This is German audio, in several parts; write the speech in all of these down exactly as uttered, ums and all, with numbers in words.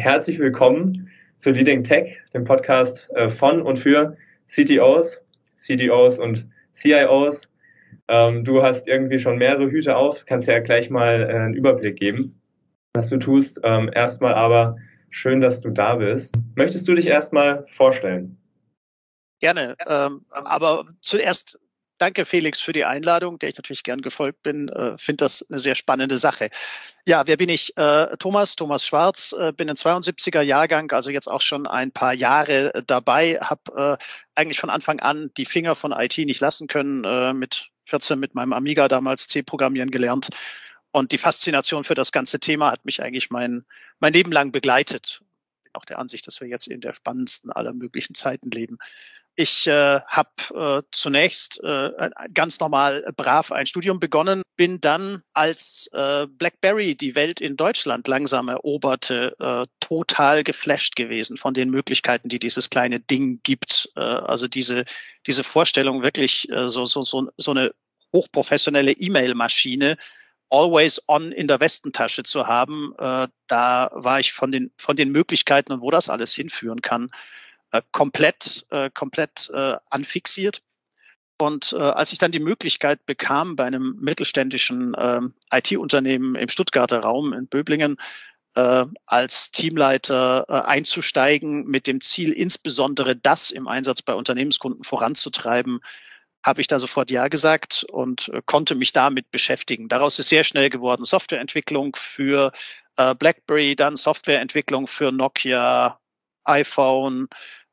herzlich willkommen zu Leading Tech, dem Podcast äh, von und für C T Os, C D Os und C I Os. Ähm, du hast irgendwie schon mehrere Hüte auf, kannst ja gleich mal äh, einen Überblick geben, was du tust. Ähm, erstmal aber schön, dass du da bist. Möchtest du dich erstmal vorstellen? Gerne, ähm, aber zuerst danke Felix für die Einladung, der ich natürlich gern gefolgt bin. Äh, finde das eine sehr spannende Sache. Ja, wer bin ich? Äh, Thomas, Thomas Schwarz, äh, bin ein zweiundsiebziger Jahrgang, also jetzt auch schon ein paar Jahre äh, dabei, habe äh, eigentlich von Anfang an die Finger von I T nicht lassen können, äh, mit vierzehn mit meinem Amiga damals C-Programmieren gelernt. Und die Faszination für das ganze Thema hat mich eigentlich mein, mein Leben lang begleitet. Bin auch der Ansicht, dass wir jetzt in der spannendsten aller möglichen Zeiten leben. Ich äh, habe äh, zunächst äh, ganz normal äh, brav ein Studium begonnen, bin dann, als äh, BlackBerry die Welt in Deutschland langsam eroberte, äh, total geflasht gewesen von den Möglichkeiten, die dieses kleine Ding gibt. Äh, also diese diese Vorstellung, wirklich äh, so so so so eine hochprofessionelle E-Mail-Maschine always on in der Westentasche zu haben, äh, da war ich von den von den Möglichkeiten und wo das alles hinführen kann, Äh, komplett, äh, komplett äh, anfixiert. Und äh, als ich dann die Möglichkeit bekam, bei einem mittelständischen äh, I T-Unternehmen im Stuttgarter Raum in Böblingen äh, als Teamleiter äh, einzusteigen, mit dem Ziel, insbesondere das im Einsatz bei Unternehmenskunden voranzutreiben, habe ich da sofort Ja gesagt und äh, konnte mich damit beschäftigen. Daraus ist sehr schnell geworden Softwareentwicklung für äh, BlackBerry, dann Softwareentwicklung für Nokia, iPhone,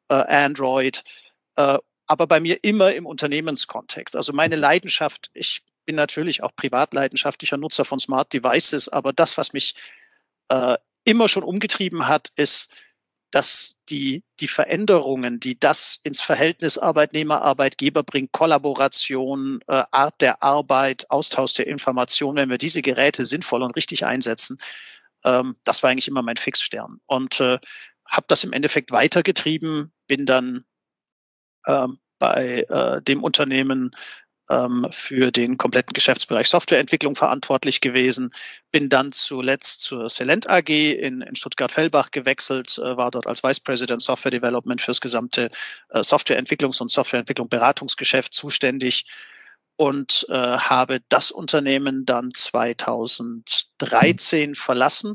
Android, äh, aber bei mir immer im Unternehmenskontext. Also meine Leidenschaft, ich bin natürlich auch privat leidenschaftlicher Nutzer von Smart Devices, aber das, was mich äh, immer schon umgetrieben hat, ist, dass die, die Veränderungen, die das ins Verhältnis Arbeitnehmer-Arbeitgeber bringt, Kollaboration, äh, Art der Arbeit, Austausch der Informationen, wenn wir diese Geräte sinnvoll und richtig einsetzen, ähm, das war eigentlich immer mein Fixstern. Und äh, habe das im Endeffekt weitergetrieben, bin dann ähm, bei äh, dem Unternehmen ähm, für den kompletten Geschäftsbereich Softwareentwicklung verantwortlich gewesen, bin dann zuletzt zur Celent A G in, in Stuttgart-Fellbach gewechselt, äh, war dort als Vice President Software Development fürs gesamte äh, Softwareentwicklungs- und Softwareentwicklung Beratungsgeschäft zuständig und äh, habe das Unternehmen dann zweitausenddreizehn verlassen,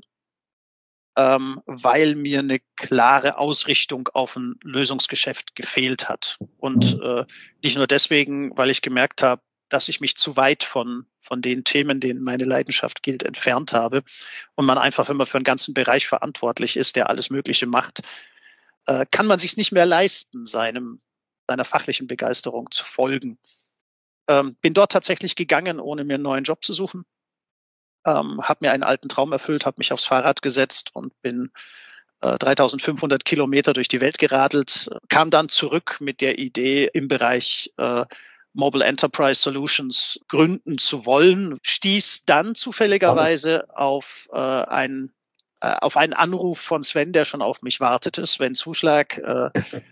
ähm, weil mir eine klare Ausrichtung auf ein Lösungsgeschäft gefehlt hat. Und äh, nicht nur deswegen, weil ich gemerkt habe, dass ich mich zu weit von von den Themen, denen meine Leidenschaft gilt, entfernt habe. Und man einfach, wenn man für einen ganzen Bereich verantwortlich ist, der alles Mögliche macht, äh, kann man sich nicht mehr leisten, seinem seiner fachlichen Begeisterung zu folgen. Ähm, bin dort tatsächlich gegangen, ohne mir einen neuen Job zu suchen. Ähm, habe mir einen alten Traum erfüllt, habe mich aufs Fahrrad gesetzt und bin äh, dreitausendfünfhundert Kilometer durch die Welt geradelt, kam dann zurück mit der Idee, im Bereich äh, Mobile Enterprise Solutions gründen zu wollen, stieß dann zufälligerweise auf äh, einen äh, auf einen Anruf von Sven, der schon auf mich wartete, Sven Zuschlag, äh,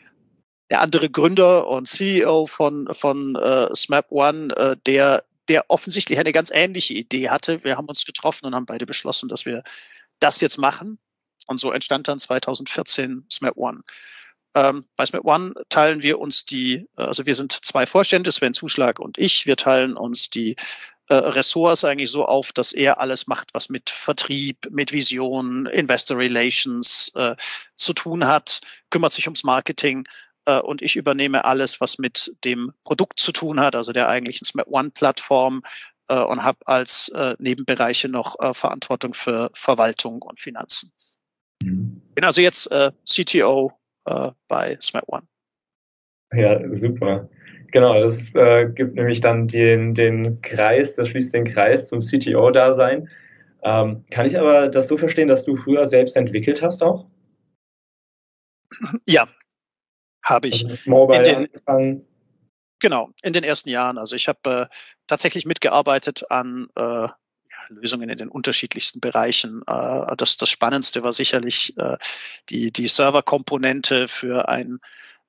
der andere Gründer und C E O von von äh, Smap One, äh, der der offensichtlich eine ganz ähnliche Idee hatte. Wir haben uns getroffen und haben beide beschlossen, dass wir das jetzt machen. Und so entstand dann zweitausendvierzehn Smap One. Ähm, bei Smap One teilen wir uns die, also wir sind zwei Vorstände, Sven Zuschlag und ich. Wir teilen uns die äh, Ressorts eigentlich so auf, dass er alles macht, was mit Vertrieb, mit Vision, Investor Relations äh, zu tun hat, kümmert sich ums Marketing. Und ich übernehme alles, was mit dem Produkt zu tun hat, also der eigentlichen Smap One-Plattform, und habe als Nebenbereiche noch Verantwortung für Verwaltung und Finanzen. Bin also jetzt C T O bei Smap One. Ja, super. Genau, das äh, gibt nämlich dann den, den Kreis, das schließt den Kreis zum C T O-Dasein. Ähm, kann ich aber das so verstehen, dass du früher selbst entwickelt hast auch? Ja. Habe ich also Mobile in den, angefangen. Genau, in den ersten Jahren. Also ich habe äh, tatsächlich mitgearbeitet an äh, ja, Lösungen in den unterschiedlichsten Bereichen. Äh, das, das Spannendste war sicherlich äh, die, die Serverkomponente für ein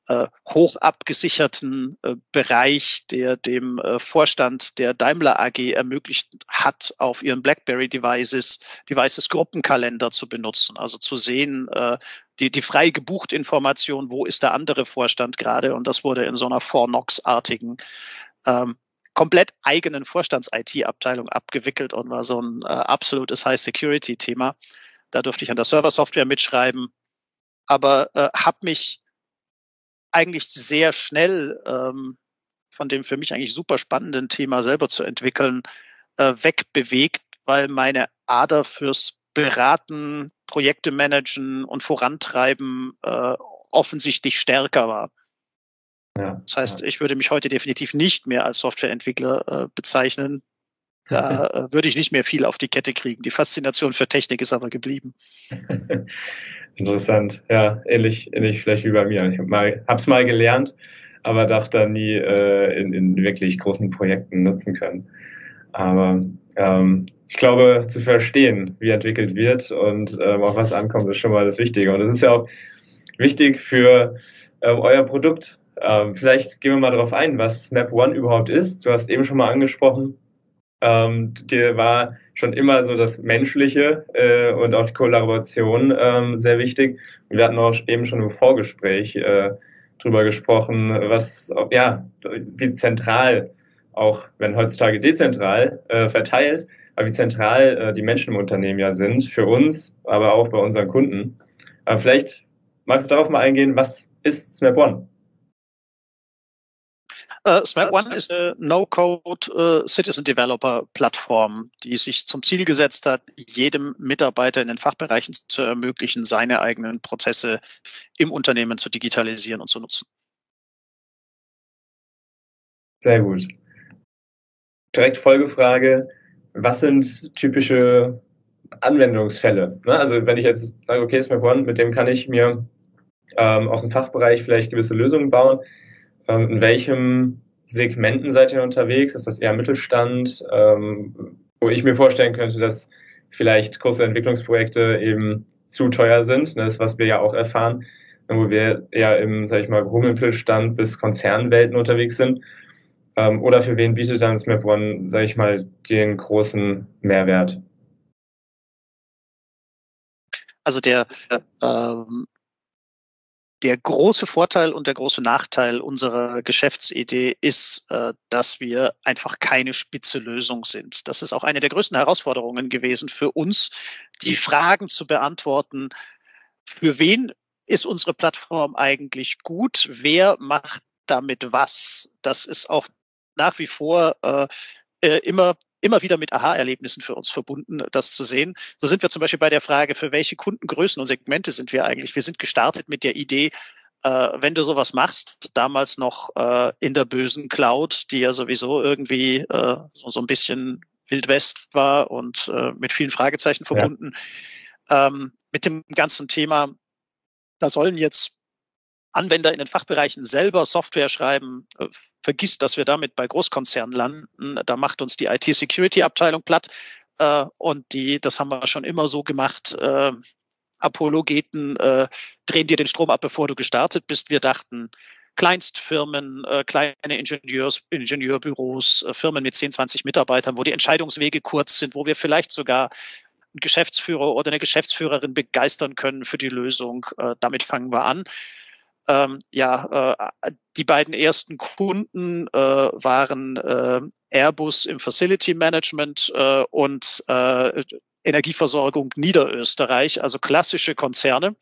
äh, hoch abgesicherten äh, Bereich, der dem äh, Vorstand der Daimler A G ermöglicht hat, auf ihren BlackBerry-Devices Devices Gruppenkalender zu benutzen, also zu sehen, äh, die, die frei gebuchte Information, wo ist der andere Vorstand gerade, und das wurde in so einer Fornox-artigen ähm, komplett eigenen Vorstands-I T-Abteilung abgewickelt und war so ein äh, absolutes High-Security-Thema. Da durfte ich an der Server-Software mitschreiben, aber äh, habe mich eigentlich sehr schnell ähm, von dem für mich eigentlich super spannenden Thema selber zu entwickeln, äh, wegbewegt, weil meine Ader fürs Beraten, Projekte managen und vorantreiben äh, offensichtlich stärker war. Ja, Das heißt, ja. ich würde mich heute definitiv nicht mehr als Softwareentwickler äh, bezeichnen. Da äh, würde ich nicht mehr viel auf die Kette kriegen. Die Faszination für Technik ist aber geblieben. Interessant, ja, ähnlich, ähnlich vielleicht wie bei mir. Ich habe mal, hab's mal gelernt, aber dachte dann nie äh, in, in wirklich großen Projekten nutzen können. Aber ähm, ich glaube, zu verstehen, wie entwickelt wird und ähm, auf was ankommt, ist schon mal das Wichtige. Und das ist ja auch wichtig für ähm, euer Produkt. Ähm, vielleicht gehen wir mal darauf ein, was Snap One überhaupt ist. Du hast eben schon mal angesprochen, ähm, dir war schon immer so das Menschliche äh, und auch die Kollaboration ähm, sehr wichtig. Und wir hatten auch eben schon im Vorgespräch äh, drüber gesprochen, was, ja, wie zentral, auch wenn heutzutage dezentral äh, verteilt, aber wie zentral äh, die Menschen im Unternehmen ja sind, für uns, aber auch bei unseren Kunden. Aber vielleicht magst du darauf mal eingehen, was ist Snap One? Uh, Snap One ist eine No-Code uh, Citizen Developer Plattform, die sich zum Ziel gesetzt hat, jedem Mitarbeiter in den Fachbereichen zu ermöglichen, seine eigenen Prozesse im Unternehmen zu digitalisieren und zu nutzen. Sehr gut. Direkt Folgefrage, was sind typische Anwendungsfälle? Ne? Also wenn ich jetzt sage, okay, Snap One, mit dem kann ich mir ähm, aus dem Fachbereich vielleicht gewisse Lösungen bauen. Ähm, in welchem Segmenten seid ihr unterwegs? Ist das eher Mittelstand, ähm, wo ich mir vorstellen könnte, dass vielleicht große Entwicklungsprojekte eben zu teuer sind, ne? Das, was wir ja auch erfahren, wo wir eher im, sag ich mal, hohen Mittelstand bis Konzernwelten unterwegs sind. Ähm, oder für wen bietet dann Snap One, sag ich mal, den großen Mehrwert? Also der ähm, der große Vorteil und der große Nachteil unserer Geschäftsidee ist, äh, dass wir einfach keine spitze Lösung sind. Das ist auch eine der größten Herausforderungen gewesen für uns, die Fragen zu beantworten, für wen ist unsere Plattform eigentlich gut? Wer macht damit was? Das ist auch nach wie vor äh, äh, immer immer wieder mit Aha-Erlebnissen für uns verbunden, das zu sehen. So sind wir zum Beispiel bei der Frage, für welche Kundengrößen und Segmente sind wir eigentlich? Wir sind gestartet mit der Idee, äh, wenn du sowas machst, damals noch äh, in der bösen Cloud, die ja sowieso irgendwie äh, so, so ein bisschen Wild West war und äh, mit vielen Fragezeichen verbunden, ja. ähm, mit dem ganzen Thema, da sollen jetzt Anwender in den Fachbereichen selber Software schreiben. Vergiss, dass wir damit bei Großkonzernen landen. Da macht uns die I T-Security-Abteilung platt. Und die, das haben wir schon immer so gemacht. Apologeten drehen dir den Strom ab, bevor du gestartet bist. Wir dachten, Kleinstfirmen, kleine Ingenieurs, Ingenieurbüros, Firmen mit zehn, zwanzig Mitarbeitern, wo die Entscheidungswege kurz sind, wo wir vielleicht sogar einen Geschäftsführer oder eine Geschäftsführerin begeistern können für die Lösung. Damit fangen wir an. Ähm, ja, äh, die beiden ersten Kunden äh, waren äh, Airbus im Facility Management äh, und äh, Energieversorgung Niederösterreich, also klassische Konzerne.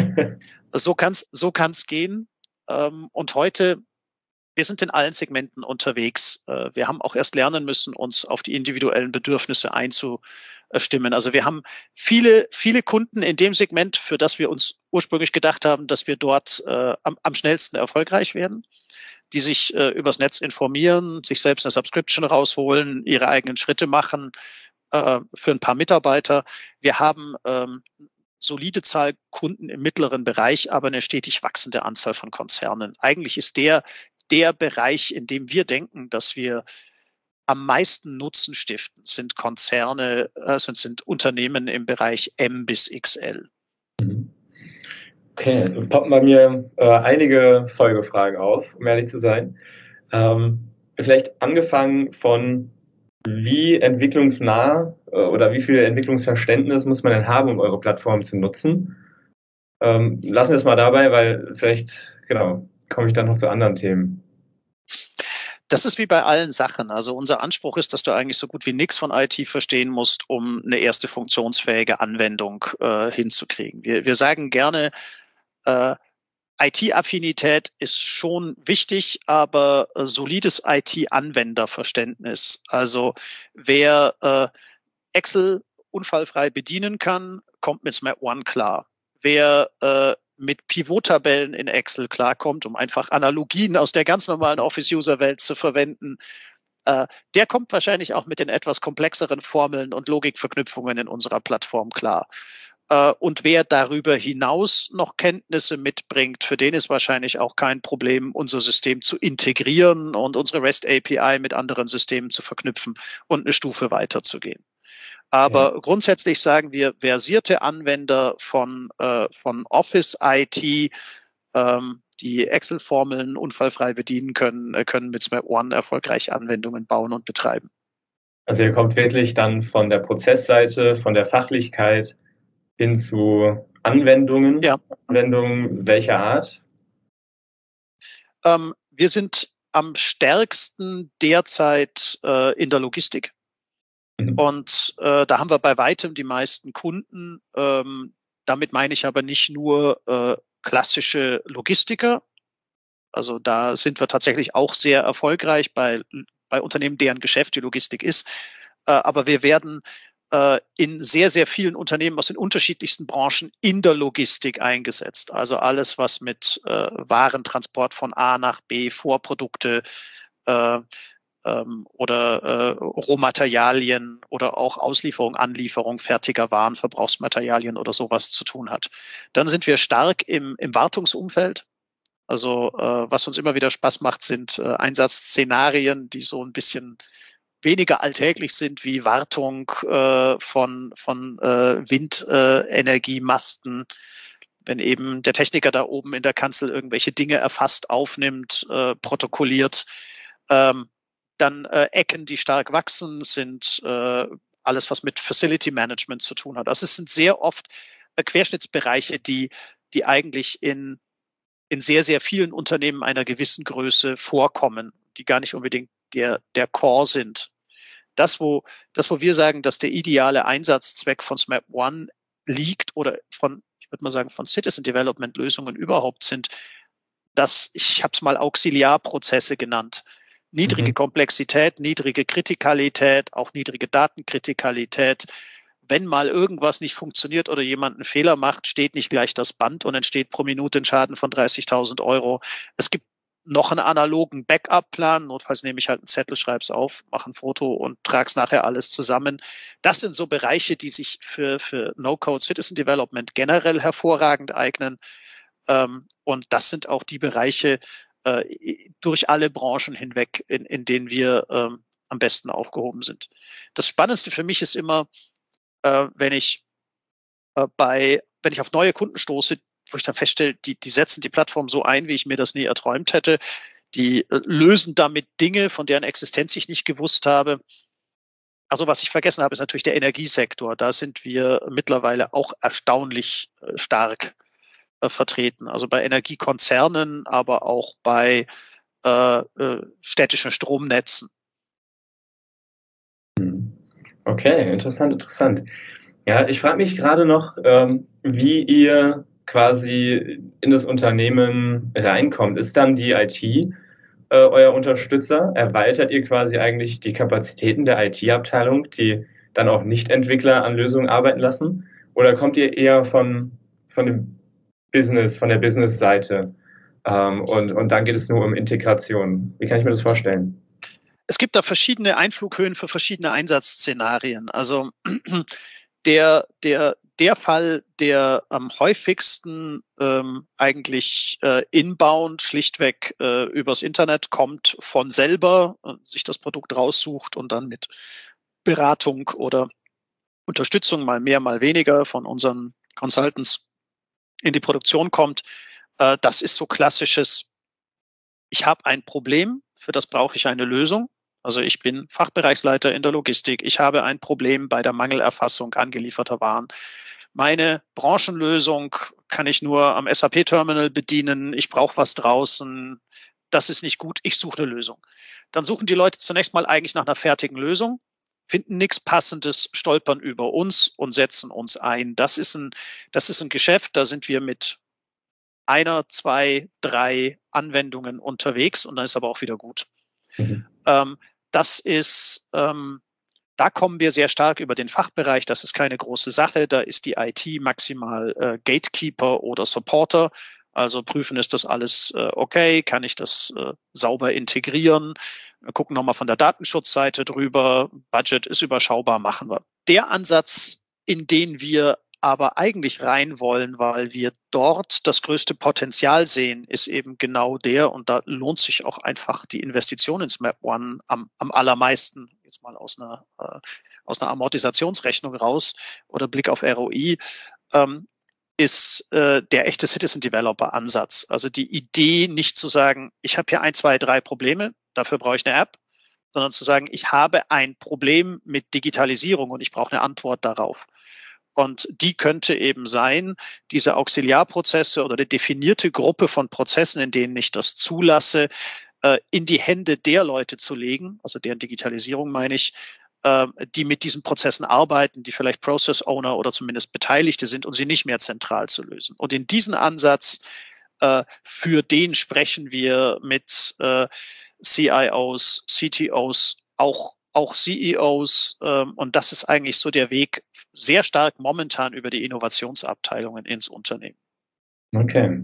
So kann's, so kann's gehen. Ähm, und heute, wir sind in allen Segmenten unterwegs. Äh, wir haben auch erst lernen müssen, uns auf die individuellen Bedürfnisse einzustimmen. Also wir haben viele, viele Kunden in dem Segment, für das wir uns ursprünglich gedacht haben, dass wir dort äh, am, am schnellsten erfolgreich werden, die sich äh, übers Netz informieren, sich selbst eine Subscription rausholen, ihre eigenen Schritte machen äh, für ein paar Mitarbeiter. Wir haben ähm, solide Zahl Kunden im mittleren Bereich, aber eine stetig wachsende Anzahl von Konzernen. Eigentlich ist der der Bereich, in dem wir denken, dass wir am meisten Nutzen stiften, sind Konzerne, äh, sind, sind Unternehmen im Bereich M bis X L. Okay, poppen bei mir äh, einige Folgefragen auf, um ehrlich zu sein. Ähm, vielleicht angefangen von, wie entwicklungsnah äh, oder wie viel Entwicklungsverständnis muss man denn haben, um eure Plattform zu nutzen? Ähm, lassen wir es mal dabei, weil vielleicht, genau, komme ich dann noch zu anderen Themen. Das ist wie bei allen Sachen. Also unser Anspruch ist, dass du eigentlich so gut wie nichts von I T verstehen musst, um eine erste funktionsfähige Anwendung äh, hinzukriegen. Wir, wir sagen gerne, äh, I T-Affinität ist schon wichtig, aber äh, solides I T-Anwenderverständnis. Also wer äh, Excel unfallfrei bedienen kann, kommt mit Snap One klar. Wer äh, mit Pivot-Tabellen in Excel klarkommt, um einfach Analogien aus der ganz normalen Office-User-Welt zu verwenden, äh, der kommt wahrscheinlich auch mit den etwas komplexeren Formeln und Logikverknüpfungen in unserer Plattform klar. Äh, und wer darüber hinaus noch Kenntnisse mitbringt, für den ist wahrscheinlich auch kein Problem, unser System zu integrieren und unsere REST A P I mit anderen Systemen zu verknüpfen und eine Stufe weiterzugehen. Aber ja. Grundsätzlich sagen wir, versierte Anwender von, äh, von Office I T, ähm, die Excel-Formeln unfallfrei bedienen können, können mit Snap One erfolgreich Anwendungen bauen und betreiben. Also ihr kommt wirklich dann von der Prozessseite, von der Fachlichkeit hin zu Anwendungen. Ja. Anwendungen welcher Art? Ähm, wir sind am stärksten derzeit äh, in der Logistik. Mhm. Und äh, da haben wir bei weitem die meisten Kunden. Ähm, damit meine ich aber nicht nur äh, klassische Logistiker. Also da sind wir tatsächlich auch sehr erfolgreich bei, bei Unternehmen, deren Geschäft die Logistik ist. Äh, aber wir werden äh, in sehr, sehr vielen Unternehmen aus den unterschiedlichsten Branchen in der Logistik eingesetzt. Also alles, was mit äh, Warentransport von A nach B, Vorprodukte äh, ähm, oder äh, Rohmaterialien oder auch Auslieferung, Anlieferung fertiger Waren, Verbrauchsmaterialien oder sowas zu tun hat. Dann sind wir stark im, im Wartungsumfeld. Also äh, was uns immer wieder Spaß macht, sind äh, Einsatzszenarien, die so ein bisschen weniger alltäglich sind, wie Wartung äh, von, von äh, Windenergiemasten, äh, wenn eben der Techniker da oben in der Kanzel irgendwelche Dinge erfasst, aufnimmt, äh, protokolliert. Ähm, dann äh, Ecken, die stark wachsen, sind äh, alles, was mit Facility Management zu tun hat. Also es sind sehr oft äh, Querschnittsbereiche, die, die eigentlich in in sehr, sehr vielen Unternehmen einer gewissen Größe vorkommen, die gar nicht unbedingt der, der Core sind. Das, wo, das, wo wir sagen, dass der ideale Einsatzzweck von Snap One liegt oder von, ich würde mal sagen, von Citizen Development Lösungen überhaupt sind, dass, ich habe es mal Auxiliarprozesse genannt. Niedrige mhm. Komplexität, niedrige Kritikalität, auch niedrige Datenkritikalität. Wenn mal irgendwas nicht funktioniert oder jemand einen Fehler macht, steht nicht gleich das Band und entsteht pro Minute ein Schaden von dreißigtausend Euro. Es gibt noch einen analogen Backup-Plan. Notfalls nehme ich halt einen Zettel, schreibe es auf, mache ein Foto und trage es nachher alles zusammen. Das sind so Bereiche, die sich für, für No-Code Citizen Development generell hervorragend eignen. Ähm, und das sind auch die Bereiche äh, durch alle Branchen hinweg, in, in denen wir ähm, am besten aufgehoben sind. Das Spannendste für mich ist immer, äh, wenn ich äh, bei, wenn ich auf neue Kunden stoße, wo ich dann feststelle, die, die setzen die Plattform so ein, wie ich mir das nie erträumt hätte. Die äh, lösen damit Dinge, von deren Existenz ich nicht gewusst habe. Also was ich vergessen habe, ist natürlich der Energiesektor. Da sind wir mittlerweile auch erstaunlich äh, stark äh, vertreten. Also bei Energiekonzernen, aber auch bei äh, äh, städtischen Stromnetzen. Okay, interessant, interessant. Ja, ich frage mich gerade noch, ähm, wie ihr quasi in das Unternehmen reinkommt. Ist dann die I T äh, euer Unterstützer? Erweitert ihr quasi eigentlich die Kapazitäten der I T-Abteilung, die dann auch Nicht-Entwickler an Lösungen arbeiten lassen? Oder kommt ihr eher von, von dem Business, von der Business-Seite ähm, und, und dann geht es nur um Integration? Wie kann ich mir das vorstellen? Es gibt da verschiedene Einflughöhen für verschiedene Einsatzszenarien. Also der, der, der Fall, der am häufigsten ähm, eigentlich äh, inbound schlichtweg äh, übers Internet kommt, von selber äh, sich das Produkt raussucht und dann mit Beratung oder Unterstützung mal mehr, mal weniger von unseren Consultants in die Produktion kommt, äh, das ist so klassisches, ich habe ein Problem, für das brauche ich eine Lösung. Also ich bin Fachbereichsleiter in der Logistik. Ich habe ein Problem bei der Mangelerfassung angelieferter Waren. Meine Branchenlösung kann ich nur am S A P-Terminal bedienen. Ich brauche was draußen. Das ist nicht gut. Ich suche eine Lösung. Dann suchen die Leute zunächst mal eigentlich nach einer fertigen Lösung, finden nichts Passendes, stolpern über uns und setzen uns ein. Das ist ein, das ist ein Geschäft, da sind wir mit einer, zwei, drei Anwendungen unterwegs und dann ist aber auch wieder gut. Mhm. Ähm, das ist, ähm, da kommen wir sehr stark über den Fachbereich. Das ist keine große Sache. Da ist die I T maximal äh, Gatekeeper oder Supporter. Also prüfen, ist das alles äh, okay? Kann ich das äh, sauber integrieren? Wir gucken nochmal von der Datenschutzseite drüber. Budget ist überschaubar, machen wir. Der Ansatz, in den wir aber eigentlich rein wollen, weil wir dort das größte Potenzial sehen, ist eben genau der, und da lohnt sich auch einfach die Investition ins Map One am, am allermeisten, jetzt mal aus einer, äh, aus einer Amortisationsrechnung raus oder Blick auf R O I, ähm, ist äh, der echte Citizen Developer Ansatz. Also die Idee, nicht zu sagen, ich habe hier ein, zwei, drei Probleme, dafür brauche ich eine App, sondern zu sagen, ich habe ein Problem mit Digitalisierung und ich brauche eine Antwort darauf. Und die könnte eben sein, diese Auxiliarprozesse oder eine definierte Gruppe von Prozessen, in denen ich das zulasse, in die Hände der Leute zu legen, also deren Digitalisierung meine ich, die mit diesen Prozessen arbeiten, die vielleicht Process Owner oder zumindest Beteiligte sind und sie nicht mehr zentral zu lösen. Und in diesen Ansatz, für den sprechen wir mit C I Os, C T Os, auch auch C E Os, ähm, und das ist eigentlich so der Weg sehr stark momentan über die Innovationsabteilungen ins Unternehmen. Okay.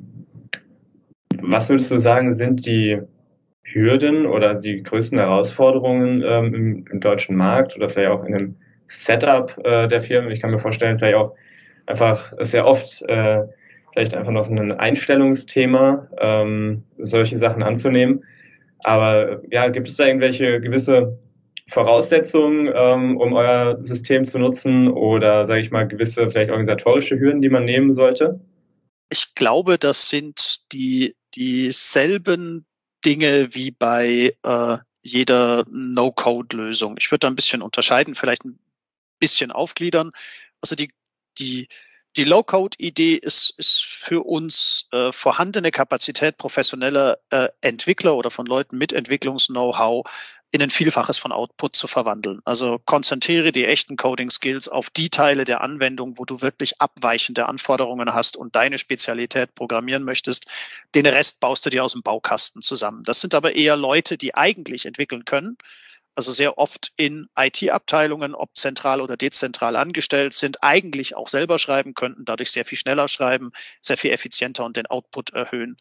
Was würdest du sagen, sind die Hürden oder die größten Herausforderungen ähm, im, im deutschen Markt oder vielleicht auch in dem Setup äh, der Firmen? Ich kann mir vorstellen, vielleicht auch einfach sehr oft äh, vielleicht einfach noch so ein Einstellungsthema, ähm, solche Sachen anzunehmen. Aber ja, gibt es da irgendwelche gewisse Voraussetzungen, ähm, um euer System zu nutzen oder, sage ich mal, gewisse vielleicht organisatorische Hürden, die man nehmen sollte? Ich glaube, das sind die dieselben Dinge wie bei äh, jeder No-Code-Lösung. Ich würde da ein bisschen unterscheiden, vielleicht ein bisschen aufgliedern. Also die die die Low-Code-Idee ist ist für uns äh, vorhandene Kapazität professioneller äh, Entwickler oder von Leuten mit Entwicklungs-Know-how in ein Vielfaches von Output zu verwandeln. Also konzentriere die echten Coding-Skills auf die Teile der Anwendung, wo du wirklich abweichende Anforderungen hast und deine Spezialität programmieren möchtest. Den Rest baust du dir aus dem Baukasten zusammen. Das sind aber eher Leute, die eigentlich entwickeln können, also sehr oft in I T-Abteilungen, ob zentral oder dezentral angestellt sind, eigentlich auch selber schreiben könnten, dadurch sehr viel schneller schreiben, sehr viel effizienter und den Output erhöhen.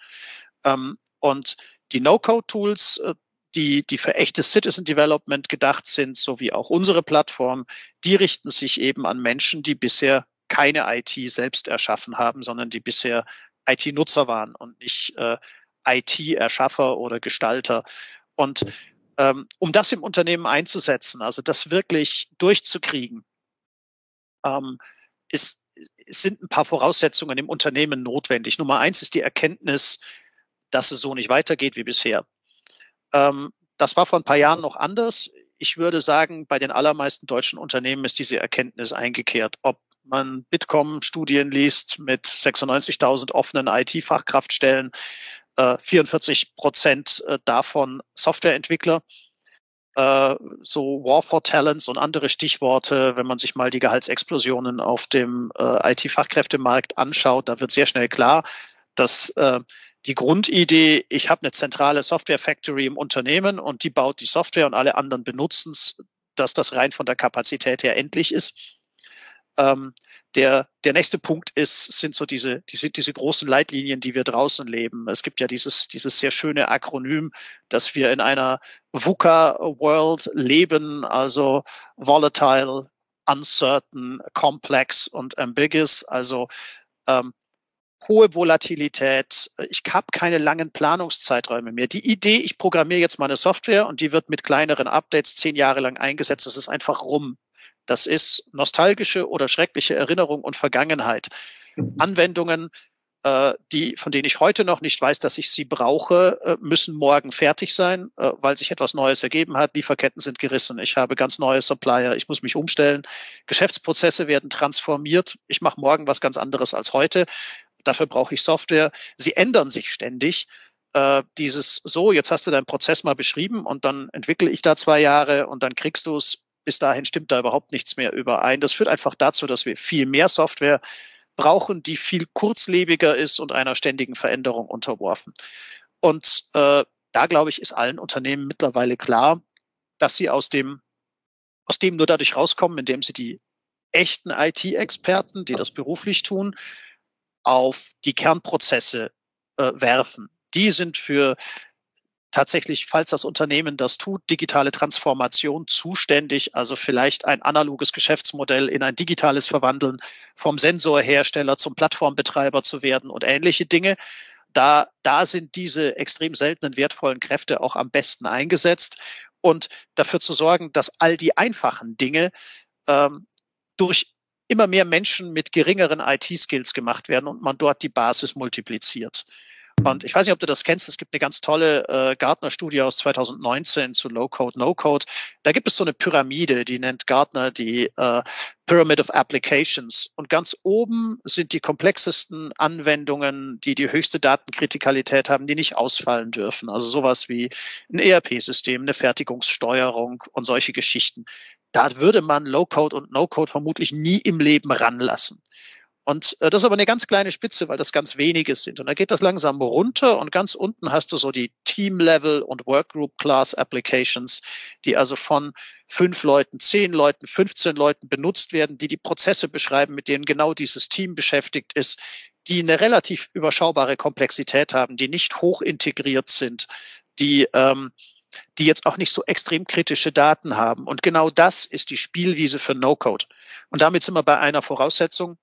Und die No-Code-Tools, die, die für echtes Citizen Development gedacht sind, so wie auch unsere Plattform, die richten sich eben an Menschen, die bisher keine I T selbst erschaffen haben, sondern die bisher I T-Nutzer waren und nicht äh, I T-Erschaffer oder Gestalter. Und ähm, um das im Unternehmen einzusetzen, also das wirklich durchzukriegen, ähm, ist, es sind ein paar Voraussetzungen im Unternehmen notwendig. Nummer eins ist die Erkenntnis, dass es so nicht weitergeht wie bisher. Ähm, das war vor ein paar Jahren noch anders. Ich würde sagen, bei den allermeisten deutschen Unternehmen ist diese Erkenntnis eingekehrt. Ob man Bitkom-Studien liest mit sechsundneunzigtausend offenen I T-Fachkraftstellen, äh, vierundvierzig Prozent davon Softwareentwickler, äh, so War for Talents und andere Stichworte, wenn man sich mal die Gehaltsexplosionen auf dem äh, I T-Fachkräftemarkt anschaut, da wird sehr schnell klar, dass äh, die Grundidee, ich habe eine zentrale Software Factory im Unternehmen und die baut die Software und alle anderen benutzen es, dass das rein von der Kapazität her endlich ist. Ähm, der, der nächste Punkt ist, sind so diese, diese, diese großen Leitlinien, die wir draußen leben. Es gibt ja dieses, dieses sehr schöne Akronym, dass wir in einer VUCA-World leben, also volatile, uncertain, complex und ambiguous, also ähm, hohe Volatilität. Ich habe keine langen Planungszeiträume mehr. Die Idee, ich programmiere jetzt mal eine Software und die wird mit kleineren Updates zehn Jahre lang eingesetzt, das ist einfach rum. Das ist nostalgische oder schreckliche Erinnerung und Vergangenheit. Anwendungen äh, die, von denen ich heute noch nicht weiß, dass ich sie brauche, äh, müssen morgen fertig sein, äh, weil sich etwas Neues ergeben hat. Lieferketten sind gerissen. Ich habe ganz neue Supplier. Ich muss mich umstellen. Geschäftsprozesse werden transformiert. Ich mache morgen was ganz anderes als heute. Dafür brauche ich Software. Sie ändern sich ständig. Äh, dieses so, jetzt hast du deinen Prozess mal beschrieben und dann entwickle ich da zwei Jahre und dann kriegst du es. Bis dahin stimmt da überhaupt nichts mehr überein. Das führt einfach dazu, dass wir viel mehr Software brauchen, die viel kurzlebiger ist und einer ständigen Veränderung unterworfen. Und äh, da, glaube ich, ist allen Unternehmen mittlerweile klar, dass sie aus dem, aus dem nur dadurch rauskommen, indem sie die echten I T-Experten, die das beruflich tun, auf die Kernprozesse äh, werfen. Die sind für tatsächlich, falls das Unternehmen das tut, digitale Transformation zuständig, also vielleicht ein analoges Geschäftsmodell in ein digitales verwandeln, vom Sensorhersteller zum Plattformbetreiber zu werden und ähnliche Dinge. Da, da sind diese extrem seltenen, wertvollen Kräfte auch am besten eingesetzt und dafür zu sorgen, dass all die einfachen Dinge ähm, durch immer mehr Menschen mit geringeren I T-Skills gemacht werden und man dort die Basis multipliziert. Und ich weiß nicht, ob du das kennst, es gibt eine ganz tolle äh, Gartner-Studie aus zwanzig neunzehn zu Low-Code, No-Code. Da gibt es so eine Pyramide, die nennt Gartner die äh, Pyramid of Applications. Und ganz oben sind die komplexesten Anwendungen, die die höchste Datenkritikalität haben, die nicht ausfallen dürfen. Also sowas wie ein E R P-System, eine Fertigungssteuerung und solche Geschichten. Da würde man Low-Code und No-Code vermutlich nie im Leben ranlassen. Und äh, das ist aber eine ganz kleine Spitze, weil das ganz wenige sind. Und da geht das langsam runter und ganz unten hast du so die Team-Level und Workgroup-Class-Applications, die also von fünf Leuten, zehn Leuten, fünfzehn Leuten benutzt werden, die die Prozesse beschreiben, mit denen genau dieses Team beschäftigt ist, die eine relativ überschaubare Komplexität haben, die nicht hoch integriert sind, die ähm, die jetzt auch nicht so extrem kritische Daten haben. Und genau das ist die Spielwiese für No-Code. Und damit sind wir bei einer Voraussetzung.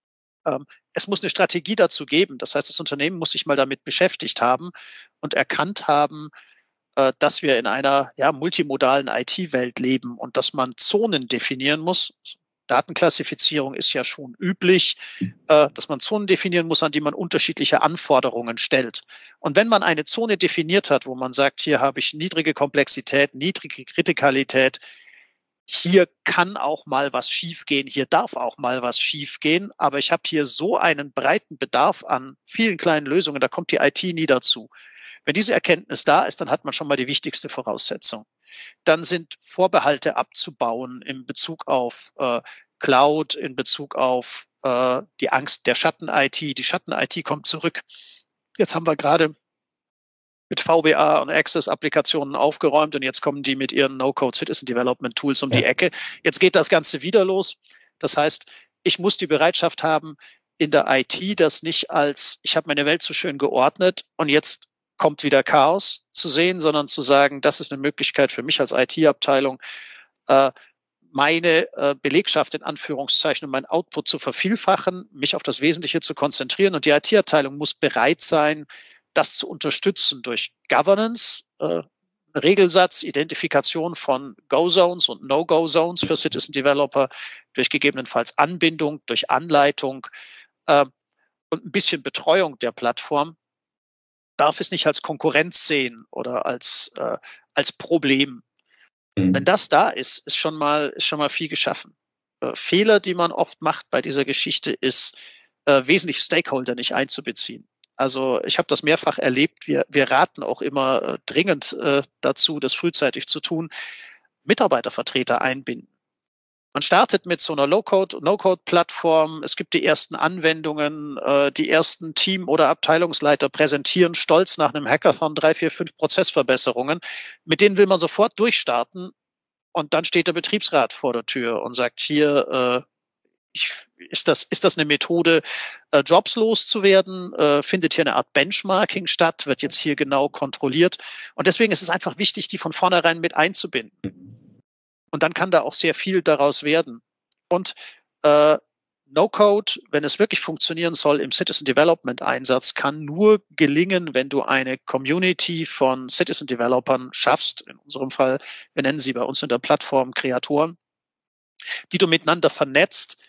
Es muss eine Strategie dazu geben. Das heißt, das Unternehmen muss sich mal damit beschäftigt haben und erkannt haben, dass wir in einer ja, multimodalen I T-Welt leben und dass man Zonen definieren muss. Datenklassifizierung ist ja schon üblich, dass man Zonen definieren muss, an die man unterschiedliche Anforderungen stellt. Und wenn man eine Zone definiert hat, wo man sagt, hier habe ich niedrige Komplexität, niedrige Kritikalität, hier kann auch mal was schiefgehen, hier darf auch mal was schiefgehen, aber ich habe hier so einen breiten Bedarf an vielen kleinen Lösungen, da kommt die I T nie dazu. Wenn diese Erkenntnis da ist, dann hat man schon mal die wichtigste Voraussetzung. Dann sind Vorbehalte abzubauen in Bezug auf äh, Cloud, in Bezug auf äh, die Angst der Schatten-I T. Die Schatten-I T kommt zurück. Jetzt haben wir gerade mit V B A und Access-Applikationen aufgeräumt und jetzt kommen die mit ihren No-Code-Citizen-Development-Tools um die Ecke. Jetzt geht das Ganze wieder los. Das heißt, ich muss die Bereitschaft haben, in der I T das nicht als, ich habe meine Welt so schön geordnet und jetzt kommt wieder Chaos zu sehen, sondern zu sagen, das ist eine Möglichkeit für mich als I T-Abteilung, äh, meine äh, Belegschaft in Anführungszeichen und mein Output zu vervielfachen, mich auf das Wesentliche zu konzentrieren und die I T-Abteilung muss bereit sein, das zu unterstützen durch Governance, äh, Regelsatz, Identifikation von Go-Zones und No-Go-Zones für Citizen Developer, durch gegebenenfalls Anbindung, durch Anleitung äh, und ein bisschen Betreuung der Plattform, darf es nicht als Konkurrenz sehen oder als, äh, als Problem. Mhm. Wenn das da ist, ist schon mal, ist schon mal viel geschaffen. Äh, Fehler, die man oft macht bei dieser Geschichte, ist, äh, wesentliche Stakeholder nicht einzubeziehen. Also ich habe das mehrfach erlebt. Wir, wir raten auch immer äh, dringend äh, dazu, das frühzeitig zu tun, Mitarbeitervertreter einbinden. Man startet mit so einer Low-Code, No-Code-Plattform. Es gibt die ersten Anwendungen. Äh, die ersten Team- oder Abteilungsleiter präsentieren stolz nach einem Hackathon drei, vier, fünf Prozessverbesserungen. Mit denen will man sofort durchstarten. Und dann steht der Betriebsrat vor der Tür und sagt, hier, äh, Ich, ist das, ist das eine Methode, äh, Jobs loszuwerden? Äh, findet hier eine Art Benchmarking statt? Wird jetzt hier genau kontrolliert? Und deswegen ist es einfach wichtig, die von vornherein mit einzubinden. Und dann kann da auch sehr viel daraus werden. Und äh, No-Code, wenn es wirklich funktionieren soll im Citizen Development Einsatz, kann nur gelingen, wenn du eine Community von Citizen Developern schaffst. In unserem Fall, wir nennen sie bei uns in der Plattform Kreatoren, die du miteinander vernetzt,